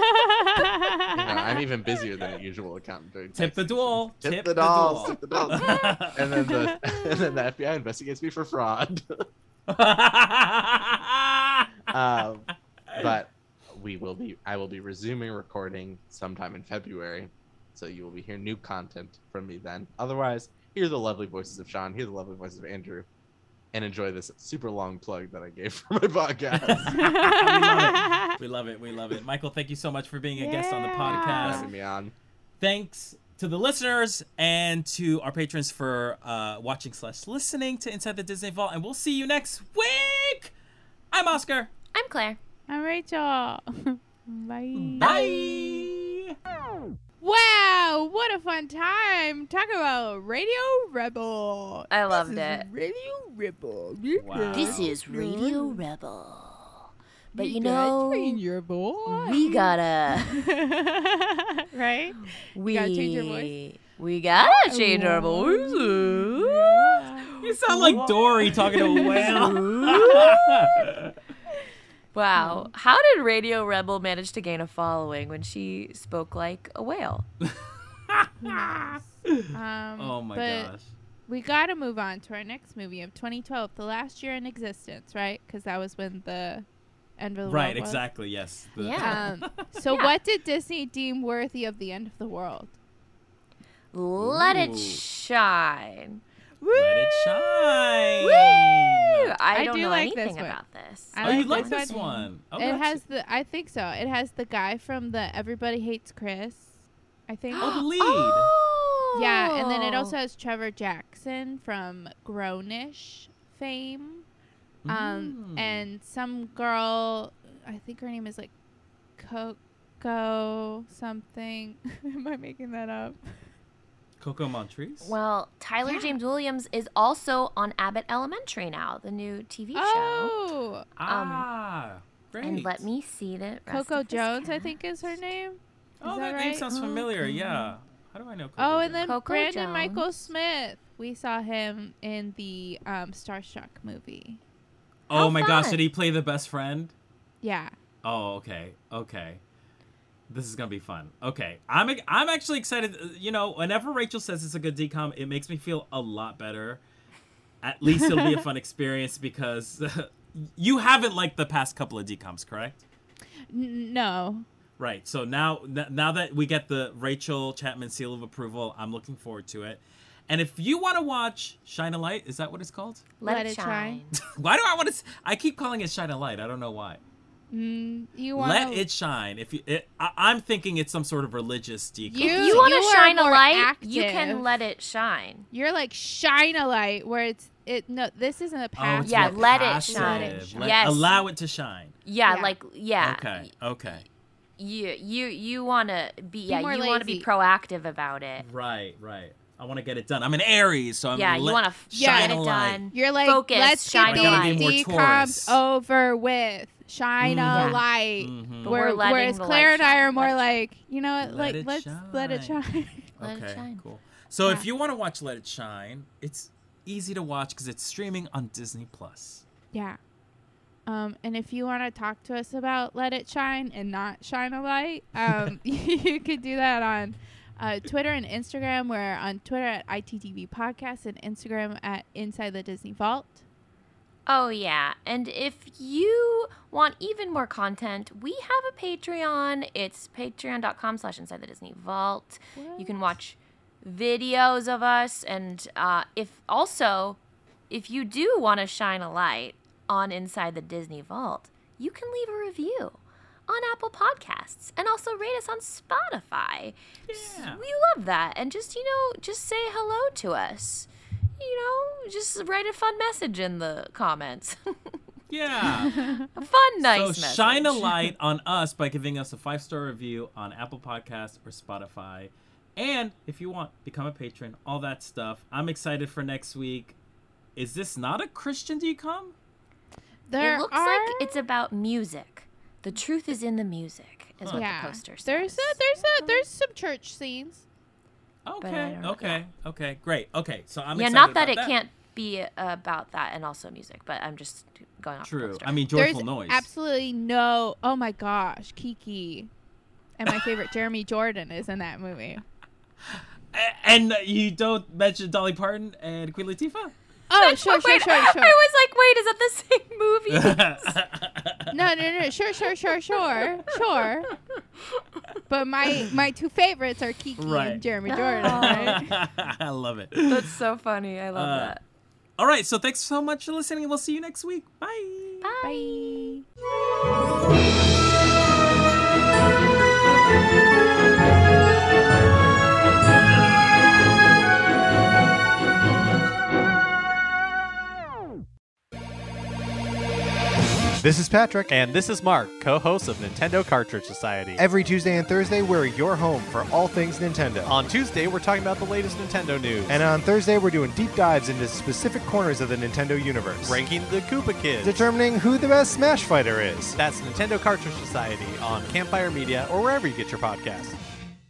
I'm even busier than a usual accountant during Tip tax the season. duel. Tip, Tip the, the dolls. duel. Tip the dolls. and then the and then the F B I investigates me for fraud. um, but we will be. I will be resuming recording sometime in February, so you will be hearing new content from me then. Otherwise, hear the lovely voices of Sean, hear the lovely voices of Andrew, and enjoy this super long plug that I gave for my podcast. We love it. We love it. Michael, thank you so much for being a guest on the Yeah. podcast. Having me on. Thanks to the listeners and to our patrons for uh, watching slash listening to Inside the Disney Vault. And we'll see you next week. I'm Oscar. I'm Claire. I'm Rachel. Bye. Bye. Wow, what a fun time. Talk about Radio Rebel. I loved This is it. Radio Rebel. Wow. This is Radio Rebel. But you gotta know, train your voice. we gotta, right? we gotta change your voice. We gotta change our voices. Yeah. You sound like Dory talking to a whale. Wow. How did Radio Rebel manage to gain a following when she spoke like a whale? Um, Oh my but gosh. we gotta move on to our next movie of twenty twelve, the last year in existence, right? Because that was when the end of the Right, world was. exactly. Yes. The- Yeah. Um, so Yeah. what did Disney deem worthy of the end of the world? Let it Ooh. shine. Let it shine. Woo! I I don't do know like this anything one. about this. I Oh, you like like this this one. one? Oh, it that's- has the, I think so. It has the guy from the Everybody Hates Chris, I think. Oh, the lead. Oh. Yeah, and then it also has Trevor Jackson from Grownish fame. Um, Mm. and some girl, I think her name is like Coco something. Am I making that up? Coco Montrese. Well, Tyler Yeah. James Williams is also on Abbott Elementary now, the new T V show. Oh, ah, great. And let me see the rest Coco of this Jones, I cast. think is her name. Is Oh, that that, name right? sounds familiar. Okay. Yeah. How do I know? Coco Oh, Jones? and then Coco Brandon Michael Jones. Smith. We saw him in the um, Starstruck movie. Oh How my gosh, fun. did he play the best friend? Yeah. Oh, okay, okay. This is gonna be fun. Okay, I'm I'm actually excited. Uh, You know, whenever Rachel says it's a good D COM, it makes me feel a lot better. At least it'll be a fun experience because you haven't liked the past couple of D COMs, correct? N- no. Right. So now, n- now that we get the Rachel Chapman seal of approval, I'm looking forward to it. And if you want to watch Shine a Light, is that what it's called? Let, Let it it shine. Why do I want to? S- I keep calling it Shine a Light. I don't know why. Mm, you want Let it shine. If you, it, I, I'm thinking it's some sort of religious decom. You- If you want you to are shine a more light, you active. can let it shine. You're like shine a light where it's it. No, this isn't a Oh, passive. it's Yeah, more let it passive. shine. Let- Yes. Allow it to shine. Yeah, Yeah. like yeah. Okay. Okay. You you you want to be yeah, more you want to be lazy. proactive about it. Right. Right. I want to get it done. I'm an Aries, so I'm. Yeah, you let- want to Yeah. get shine it a light. done. You're like, Focus, let's shine get a these light. More decoms Taurus. over with. Shine Mhm. a light. Mhm. But Where, we're letting whereas the Claire light and I shine. are more Let it like, you know what, Let like it let's let it shine. shine. Let it Okay. shine. Cool. So Yeah. if you want to watch Let It Shine, it's easy to watch because it's streaming on Disney Plus. Yeah. Um, and if you want to talk to us about Let It Shine and not shine a light, um, you could do that on uh, Twitter and Instagram. We're on Twitter at I T T V Podcast and Instagram at Inside the Disney Vault. Oh, yeah. And if you want even more content, we have a Patreon. It's patreon.com slash Inside the Disney Vault. You can watch videos of us. And uh, if also, if you do want to shine a light on Inside the Disney Vault, you can leave a review on Apple Podcasts and also rate us on Spotify. Yeah. We love that. And just, you know, just say hello to us. You know, just write a fun message in the comments. Yeah. A fun, nice so message. shine a light on us by giving us a five-star review on Apple Podcasts or Spotify. And if you want, become a patron, all that stuff. I'm excited for next week. Is this not a Christian decom? There It looks are, like it's about music. The truth is in the music, is what yeah. the poster says. There's a, there's a, there's some church scenes. I Okay, don't know. okay, okay, great. Okay, so I'm yeah, excited not that about it can't be about that and also music, but I'm just going off the True. poster. I mean, joyful There's noise. absolutely no. Oh my gosh, Kiki, and my favorite Jeremy Jordan is in that movie. A- And you don't mention Dolly Parton and Queen Latifah? Oh, sure, sure, Wait, sure, sure. I was like, wait, is that the same movie? No, no, no. Sure, sure, sure, sure, sure. But my my two favorites are Kiki Right. and Jeremy Jordan. Right? I love it. That's so funny. I love Uh, that. All right, so thanks so much for listening. We'll see you next week. Bye. Bye. Bye. This is Patrick. And this is Mark, co-host of Nintendo Cartridge Society. Every Tuesday and Thursday, we're your home for all things Nintendo. On Tuesday, we're talking about the latest Nintendo news. And on Thursday, we're doing deep dives into specific corners of the Nintendo universe. ranking the Koopa Kids. Determining who the best Smash Fighter is. That's Nintendo Cartridge Society on Campfire Media or wherever you get your podcasts.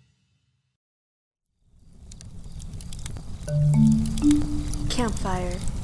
Campfire.